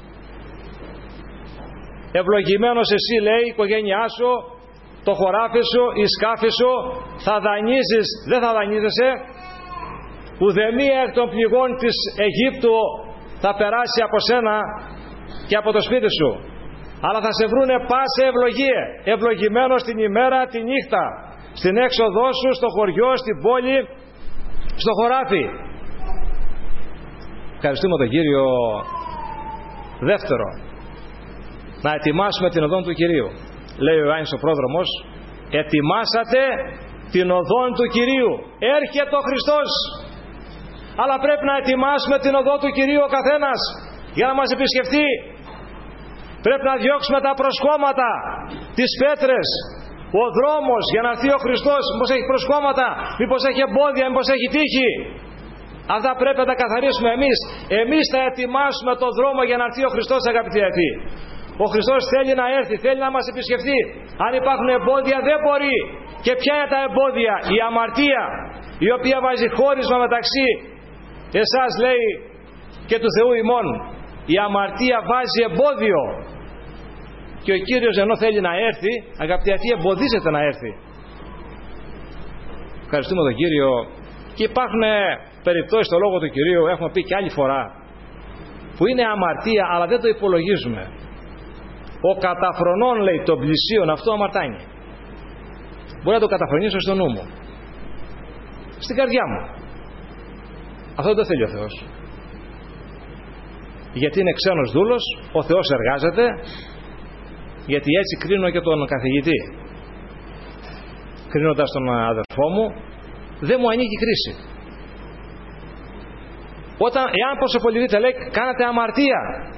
Ευλογημένος εσύ, λέει, η οικογένειά σου, το χωράφι σου, η σκάφη σου, θα δανείζεις, δεν θα δανείζεσαι. Ουδεμία εκ των πληγών της Αιγύπτου θα περάσει από σένα και από το σπίτι σου, αλλά θα σε βρούνε πάσα ευλογία. Ευλογημένος την ημέρα, τη νύχτα, στην έξοδό σου, στο χωριό, στην πόλη, στο χωράφι. Ευχαριστούμε τον Κύριο. Δεύτερο, να ετοιμάσουμε την οδόν του Κυρίου. Λέει ο Ιωάννης ο πρόδρομος, ετοιμάσατε την οδόν του Κυρίου. Έρχεται ο Χριστός, αλλά πρέπει να ετοιμάσουμε την οδό του Κυρίου ο καθένας για να μας επισκεφτεί. Πρέπει να διώξουμε τα προσκόμματα, τις πέτρες, ο δρόμος για να έρθει ο Χριστός. Μήπως έχει προσκόμματα, μήπως έχει εμπόδια, μήπως έχει τύχη. Αυτά πρέπει να τα καθαρίσουμε εμείς. Εμείς θα ετοιμάσουμε τον δρόμο για να έρθει ο Χριστός, αγαπητοί αδελφοί. Ο Χριστός θέλει να έρθει, θέλει να μας επισκεφτεί. Αν υπάρχουν εμπόδια δεν μπορεί. Και ποια είναι τα εμπόδια? Η αμαρτία, η οποία βάζει χώρισμα μεταξύ εσάς, λέει, και του Θεού ημών. Η αμαρτία βάζει εμπόδιο. Και ο Κύριος, ενώ θέλει να έρθει, αγαπητοί αδελφοί, εμποδίζεται να έρθει. Ευχαριστούμε τον Κύριο. Και υπάρχουν περιπτώσεις στο λόγο του Κυρίου, έχουμε πει και άλλη φορά, που είναι αμαρτία αλλά δεν το υπολογίζουμε. Ο καταφρονών, λέει, των πλησίων, αυτό αμαρτάνει. Μπορεί να το καταφρονήσω στο νου μου, στην καρδιά μου. Αυτό δεν το θέλει ο Θεός. Γιατί είναι ξένος δούλος, ο Θεός εργάζεται, γιατί έτσι κρίνω και τον καθηγητή. Κρίνοντας τον αδερφό μου, δεν μου ανήκει κρίση. Όταν, εάν προσωποληπτείτε, λέει, κάνατε αμαρτία.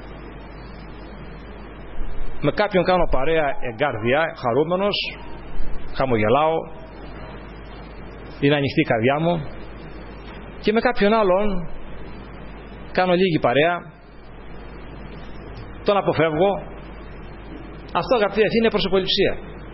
Με κάποιον κάνω παρέα εγκάρδια, χαρούμενος, χαμογελάω, είναι ανοιχτή η καρδιά μου, και με κάποιον άλλον κάνω λίγη παρέα, τον αποφεύγω. Αυτό, αγαπητοί, είναι προσωποληψία.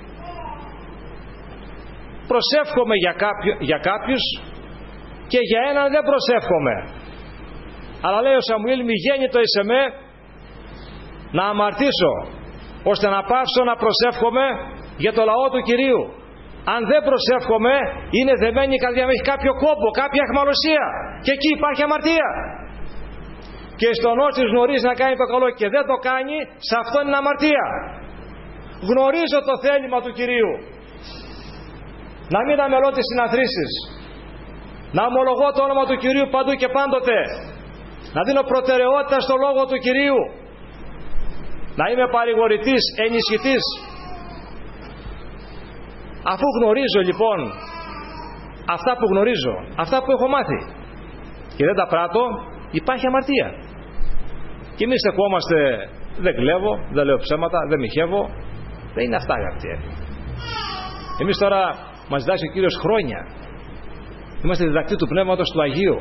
Προσεύχομαι για, κάποιο, για κάποιους και για έναν δεν προσεύχομαι. Αλλά λέει ο Σαμουήλ, μη γέννητο εις εμέ να αμαρτήσω, ώστε να πάψω να προσεύχομαι για το λαό του Κυρίου. Αν δεν προσεύχομαι, είναι δεμένη η καρδιά μου, έχει κάποιο κόμπο, κάποια αχμαλωσία, και εκεί υπάρχει αμαρτία. Και στον όσοι γνωρίζει να κάνει το καλό και δεν το κάνει, σε αυτό είναι αμαρτία. Γνωρίζω το θέλημα του Κυρίου, να μην αμελώ τις συναθρήσεις, να ομολογώ το όνομα του Κυρίου παντού και πάντοτε, να δίνω προτεραιότητα στο λόγο του Κυρίου, να είμαι παρηγορητής, ενισχυτής. Αφού γνωρίζω λοιπόν αυτά που γνωρίζω, αυτά που έχω μάθει, και δεν τα πράττω, υπάρχει αμαρτία. Και εμείς στεκόμαστε, δεν κλέβω, δεν λέω ψέματα, δεν μοιχεύω. Δεν είναι αυτά, αγαπητοί. Εμείς τώρα μας διδάξει ο Κύριος χρόνια. Είμαστε διδακτοί του Πνεύματος του Αγίου.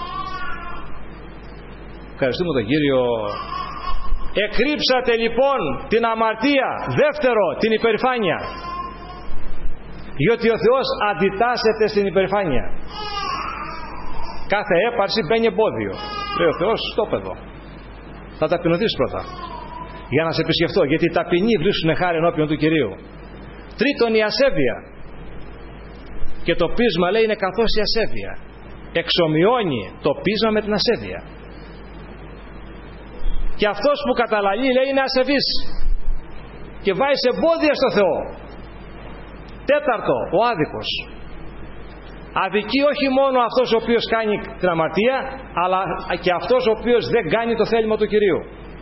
Ευχαριστούμε τον Κύριο. Εκρύψατε λοιπόν την αμαρτία. Δεύτερο, την υπερηφάνεια. Διότι ο Θεός αντιτάσσεται στην υπερηφάνεια. Κάθε έπαρση μπαίνει εμπόδιο. Λέει ο Θεός, στόπ εδώ. Θα ταπεινωθείς πρώτα, για να σε επισκεφτώ, γιατί οι ταπεινοί βρίσκουν χάρη ενώπιον του Κυρίου. Τρίτον, η ασέβεια. Και το πείσμα, λέει, είναι καθώς η ασέβεια. Εξομοιώνει το πείσμα με την ασέβεια. Και αυτός που καταλαλεί, λέει, είναι ασεβής και βάζει εμπόδια στο Θεό. Τέταρτο, ο άδικος. Αδικεί όχι μόνο αυτός ο οποίος κάνει την αμαρτία, αλλά και αυτός ο οποίος δεν κάνει το θέλημα του Κυρίου.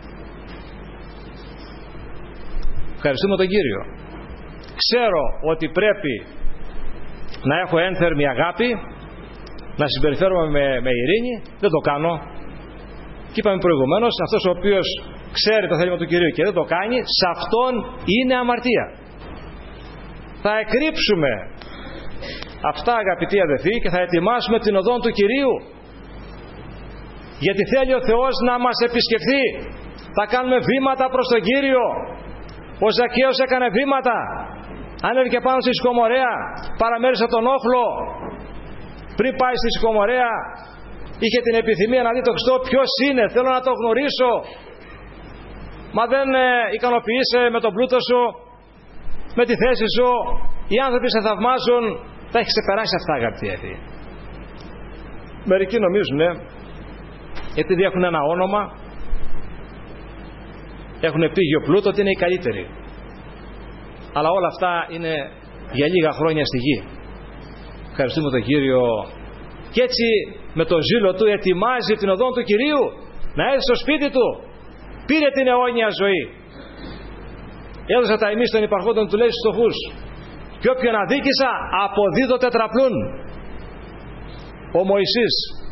Ευχαριστούμε τον Κύριο. Ξέρω ότι πρέπει να έχω ένθερμη αγάπη, να συμπεριφέρομαι με, με ειρήνη. Δεν το κάνω. Και είπαμε προηγουμένως, αυτός ο οποίος ξέρει το θέλημα του Κυρίου και δεν το κάνει, σε αυτόν είναι αμαρτία. θα εκρύψουμε αυτά, αγαπητοί αδελφοί, και θα ετοιμάσουμε την οδόν του Κυρίου. Γιατί θέλει ο Θεός να μας επισκεφθεί. Θα κάνουμε βήματα προς τον Κύριο. Ο Ζακκαίος έκανε βήματα. Ανέβηκε πάνω στη συκομορέα, παραμέρισε τον όχλο. Πριν πάει στη συκομορέα, είχε την επιθυμία να δει το Χριστό. Ποιος είναι, θέλω να το γνωρίσω. Μα δεν ε, ικανοποιείσαι με τον πλούτο σου, με τη θέση σου. Οι άνθρωποι σε θαυμάζουν. Τα έχει ξεπεράσει αυτά, αγαπητοί αδελφοί. Μερικοί νομίζουν, ε, επειδή έχουν ένα όνομα, έχουν επίγειο πλούτο, ότι είναι οι καλύτεροι. Αλλά όλα αυτά είναι για λίγα χρόνια στη γη. Ευχαριστούμε τον Κύριο. Και έτσι με το ζήλο του ετοιμάζει την οδόν του Κυρίου να έρθει στο σπίτι του. Πήρε την αιώνια ζωή. Έδωσε τα ημείς των υπαρχόντων του, λέει στους φτωχούς. Και όποιον αδίκησα αποδίδω τετραπλούν. Ο Μωυσής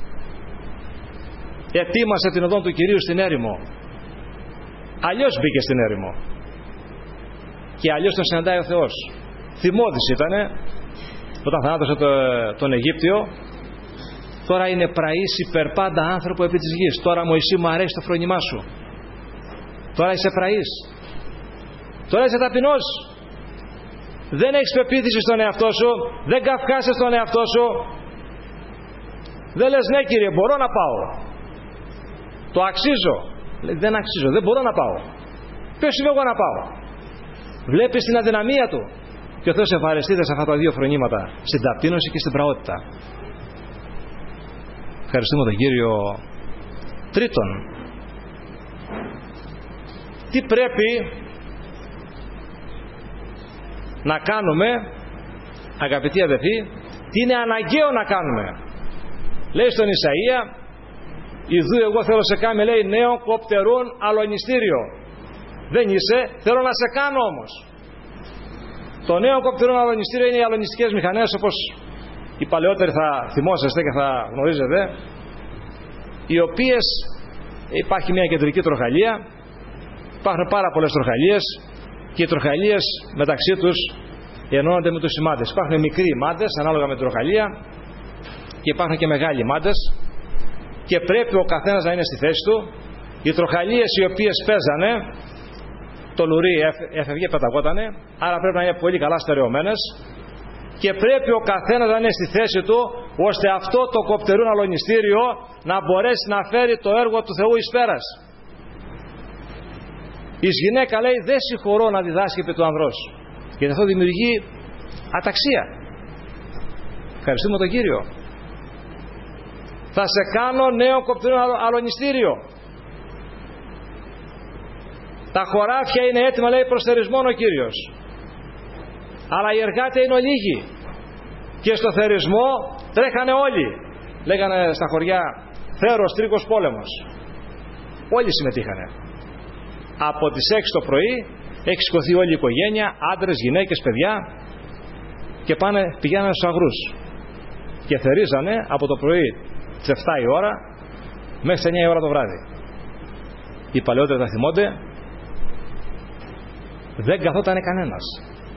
ετοίμασε την οδόν του Κυρίου στην έρημο. Αλλιώς μπήκε στην έρημο. Και αλλιώς τον συναντάει ο Θεός. Θυμώδης ήτανε όταν θανάτωσε το, τον Αιγύπτιο. Τώρα είναι πραής υπερπάντα άνθρωπο επί της γης. Τώρα, Μωυσή, μου αρέσει το φρόνημά σου. Τώρα είσαι πραής. Τώρα είσαι ταπεινός. Δεν έχεις πεποίθηση στον εαυτό σου. Δεν καυκάσες στον εαυτό σου. Δεν λες ναι, Κύριε, μπορώ να πάω. Το αξίζω. Λέει, δεν αξίζω, δεν μπορώ να πάω. Ποιος είμαι εγώ να πάω? Βλέπεις την αδυναμία του. Και ο Θεός ευχαριστείται σε αυτά τα δύο φρονήματα, στην ταπείνωση και στην πραότητα. Ευχαριστούμε τον Κύριο. Τρίτον, τι πρέπει να κάνουμε, αγαπητοί αδελφοί, τι είναι αναγκαίο να κάνουμε. Λέει στον Ισαΐα, ιδού εγώ θέλω σε κάμε, λέει, νέο κοπτερούν αλωνιστήριο. Δεν είσαι, θέλω να σε κάνω όμως. Το νέο κοπτερούν αλωνιστήριο είναι οι αλωνιστικές μηχανές, όπως οι παλαιότεροι θα θυμόσαστε και θα γνωρίζετε, οι οποίες υπάρχει μια κεντρική τροχαλία, υπάρχουν πάρα πολλές τροχαλίες και οι τροχαλίες μεταξύ τους ενώνονται με τους σημάτες. Υπάρχουν μικροί μάντες ανάλογα με την τροχαλία και υπάρχουν και μεγάλοι μάντες και πρέπει ο καθένας να είναι στη θέση του. Οι τροχαλίες οι οποίες παίζανε, το λουρί έφευγε, πεταγότανε, άρα πρέπει να είναι πολύ καλά στερεωμένες και πρέπει ο καθένας να είναι στη θέση του, ώστε αυτό το κοπτερούν αλωνιστήριο να μπορέσει να φέρει το έργο του Θεού εις πέρας. Εις γυναίκα, λέει, δεν συγχωρώ να διδάσκει επί του ανδρός, γιατί αυτό δημιουργεί αταξία. Ευχαριστούμε τον Κύριο. Θα σε κάνω νέο κοπτερούν αλωνιστήριο. Τα χωράφια είναι έτοιμα, λέει, προς θερισμόν ο Κύριος. Αλλά οι εργάτες είναι ολίγοι. Και στο θερισμό τρέχανε όλοι. Λέγανε στα χωριά θέρος, τρίκος, πόλεμος. Όλοι συμμετείχανε. Από τις έξι το πρωί έχει σηκωθεί όλη η οικογένεια, άντρες, γυναίκες, παιδιά, και πάνε, πηγαίνανε στους αγρούς. Και θερίζανε από το πρωί τις εφτά η ώρα μέχρι τις εννιά η ώρα το βράδυ. Οι παλαιότεροι τα θυμώνται, δεν καθότανε κανένας.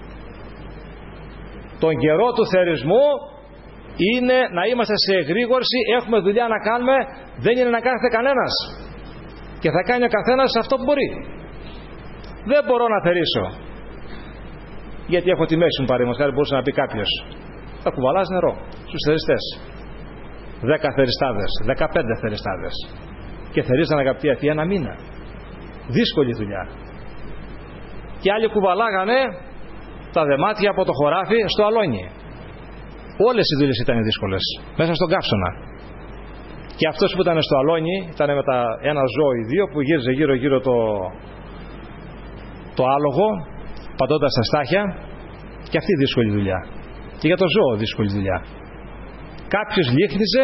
Τον καιρό του θερισμού είναι να είμαστε σε εγρήγορση, έχουμε δουλειά να κάνουμε, δεν είναι να κάθεται κανένας. Και θα κάνει ο καθένας αυτό που μπορεί. Δεν μπορώ να θερίσω, γιατί έχω τη μέση μου, παραδείγματος χάρη, μπορούσε να πει κάποιος. Θα κουβαλάς νερό στους θεριστές. Δέκα θεριστάδες, δεκαπέντε θεριστάδες. Και θερίζανε, αγαπητοί αυτοί, ένα μήνα. Δύσκολη δουλειά. Και άλλοι κουβαλάγανε τα δεμάτια από το χωράφι στο αλόνι. Όλες οι δουλειές ήταν δύσκολες, μέσα στον καύσωνα. Και αυτός που ήταν στο αλόνι ήταν με τα ένα ζώο ή δύο που γύριζε γύρω γύρω το, το άλογο, παντώντας τα στάχια, και αυτή δύσκολη δουλειά. Και για το ζώο δύσκολη δουλειά. Κάποιος λίχνιζε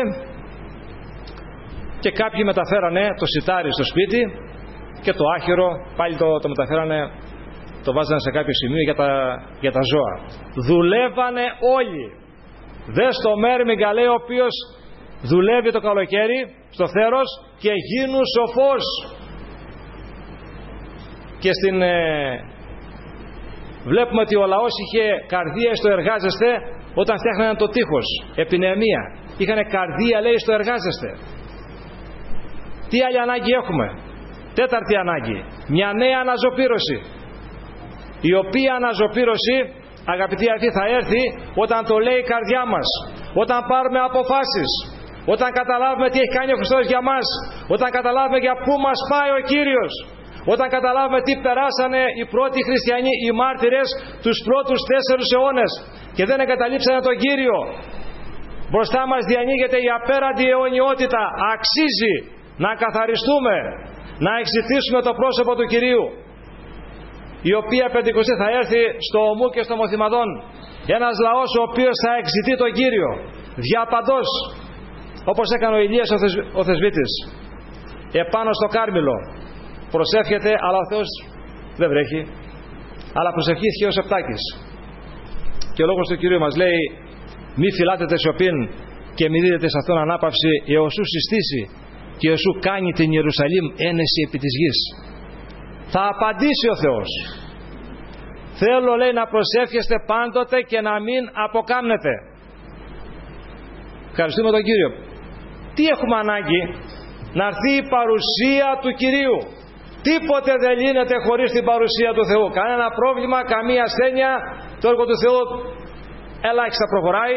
και κάποιοι μεταφέρανε το σιτάρι στο σπίτι και το άχυρο πάλι το, το μεταφέρανε, το βάζανε σε κάποιο σημείο για τα, για τα ζώα. Δουλεύανε όλοι. Δες το Μέρμιγκα, λέει, ο οποίος δουλεύει το καλοκαίρι στο θέρος και γίνουν σοφός. Και στην, ε, Βλέπουμε ότι ο λαός είχε καρδία στο εργάζεστε όταν φτιάχνανε το τείχος, επί Νεεμία. Είχανε καρδία, λέει, στο εργάζεστε. Τι άλλη ανάγκη έχουμε? Τέταρτη ανάγκη, μια νέα αναζωπήρωση, η οποία αναζωπήρωση, αγαπητοί αδελφοί, θα έρθει όταν το λέει η καρδιά μας, όταν πάρουμε αποφάσεις, όταν καταλάβουμε τι έχει κάνει ο Χριστός για μας, όταν καταλάβουμε για πού μας πάει ο Κύριος, όταν καταλάβουμε τι περάσανε οι πρώτοι χριστιανοί, οι μάρτυρες, τους πρώτους τέσσερους αιώνες και δεν εγκαταλείψανε τον Κύριο. Μπροστά μας διανοίγεται η απέραντη αιωνιότητα. Αξίζει να καθαριστούμε, να εξητήσουμε το πρόσωπο του Κυρίου, η οποία Πεντηκοστή θα έρθει στο ομού και στο Μοθυμαδόν. Ένας λαός ο οποίος θα εξητεί τον Κύριο διαπαντός, όπως έκανε ο Ηλίας ο, θεσ... ο θεσβήτης επάνω στο Κάρμηλο. Προσεύχεται, αλλά ο Θεός δεν βρέχει, αλλά προσευχήθηκε ο Σεπτάκης. Και ο λόγος του Κυρίου μας λέει: μη φυλάτετε σιωπήν και μη δίδετε σε αυτόν ανάπαυση, εωσού συστήσει και εωσού κάνει την Ιερουσαλήμ ένεση επί της γης. Θα απαντήσει ο Θεός. Θέλω, λέει, να προσεύχεστε πάντοτε και να μην αποκάμνετε. Ευχαριστούμε τον Κύριο. Τι έχουμε ανάγκη? Να έρθει η παρουσία του Κυρίου. Τίποτε δεν λύνεται χωρίς την παρουσία του Θεού. Κανένα πρόβλημα, καμία ασθένεια. Το έργο του Θεού ελάχιστα προχωράει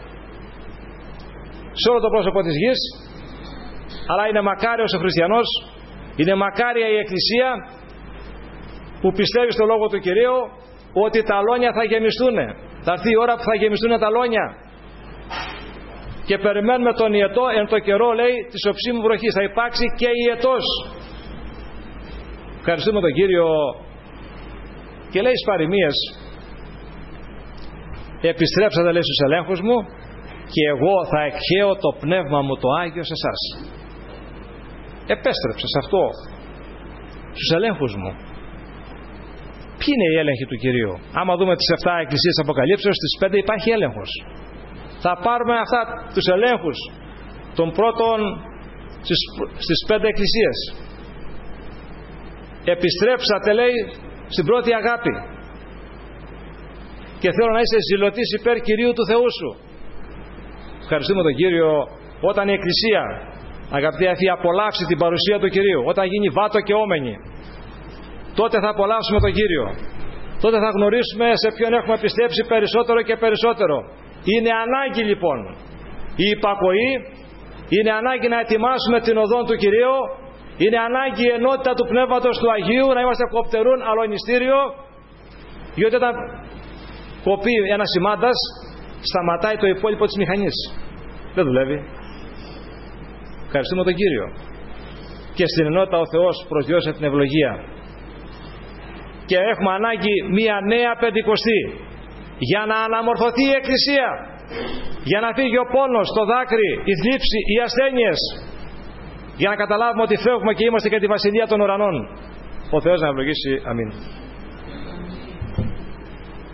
σε όλο το πρόσωπο της γης. Αλλά είναι μακάριος ο χριστιανός, είναι μακάρια η Εκκλησία που πιστεύει στο Λόγο του Κυρίου ότι τα αλόνια θα γεμιστούν. Θα έρθει η ώρα που θα γεμιστούν τα αλόνια. Και περιμένουμε τον ιετό, εν το καιρό, λέει, της οψίμου βροχής. Θα υπάρξει και ιετός. Ευχαριστούμε τον Κύριο. Και λέει στις παροιμίες: επιστρέψατε, λέει, στους ελέγχους μου και εγώ θα εκχέω το πνεύμα μου το Άγιο σε εσάς. Επέστρεψε σε αυτό, στους ελέγχους μου. Ποιοι είναι οι έλεγχοι του Κυρίου? Άμα δούμε τις εφτά εκκλησίες Αποκαλύψεως, στις πέντε υπάρχει έλεγχος. Θα πάρουμε αυτά τους ελέγχους των πρώτων στις, στις πέντε εκκλησίες. Επιστρέψατε, λέει, στην πρώτη αγάπη. Και θέλω να είσαι ζηλωτής υπέρ Κυρίου του Θεού σου. Ευχαριστούμε τον Κύριο. Όταν η Εκκλησία, αγαπητοί αδελφοί, απολαύσει την παρουσία του Κυρίου, όταν γίνει βάτο και όμενη, τότε θα απολαύσουμε τον Κύριο. Τότε θα γνωρίσουμε σε ποιον έχουμε πιστέψει περισσότερο και περισσότερο. Είναι ανάγκη, λοιπόν, η υπακοή, είναι ανάγκη να ετοιμάσουμε την οδόν του Κυρίου, είναι ανάγκη η ενότητα του Πνεύματος του Αγίου, να είμαστε κοπτερούν αλωνιστήριο, διότι όταν κοπεί ένας σημάντας, σταματάει το υπόλοιπο της μηχανής. Δεν δουλεύει. Ευχαριστούμε τον Κύριο. Και στην ενότητα ο Θεός προσδιώσε την ευλογία. Και έχουμε ανάγκη μια νέα Πεντηκοστή για να αναμορφωθεί η Εκκλησία, για να φύγει ο πόνος, το δάκρυ, η θλίψη, οι ασθένειες, για να καταλάβουμε ότι φεύγουμε και είμαστε και τη Βασιλεία των Ουρανών. Ο Θεός να ευλογήσει. Αμήν.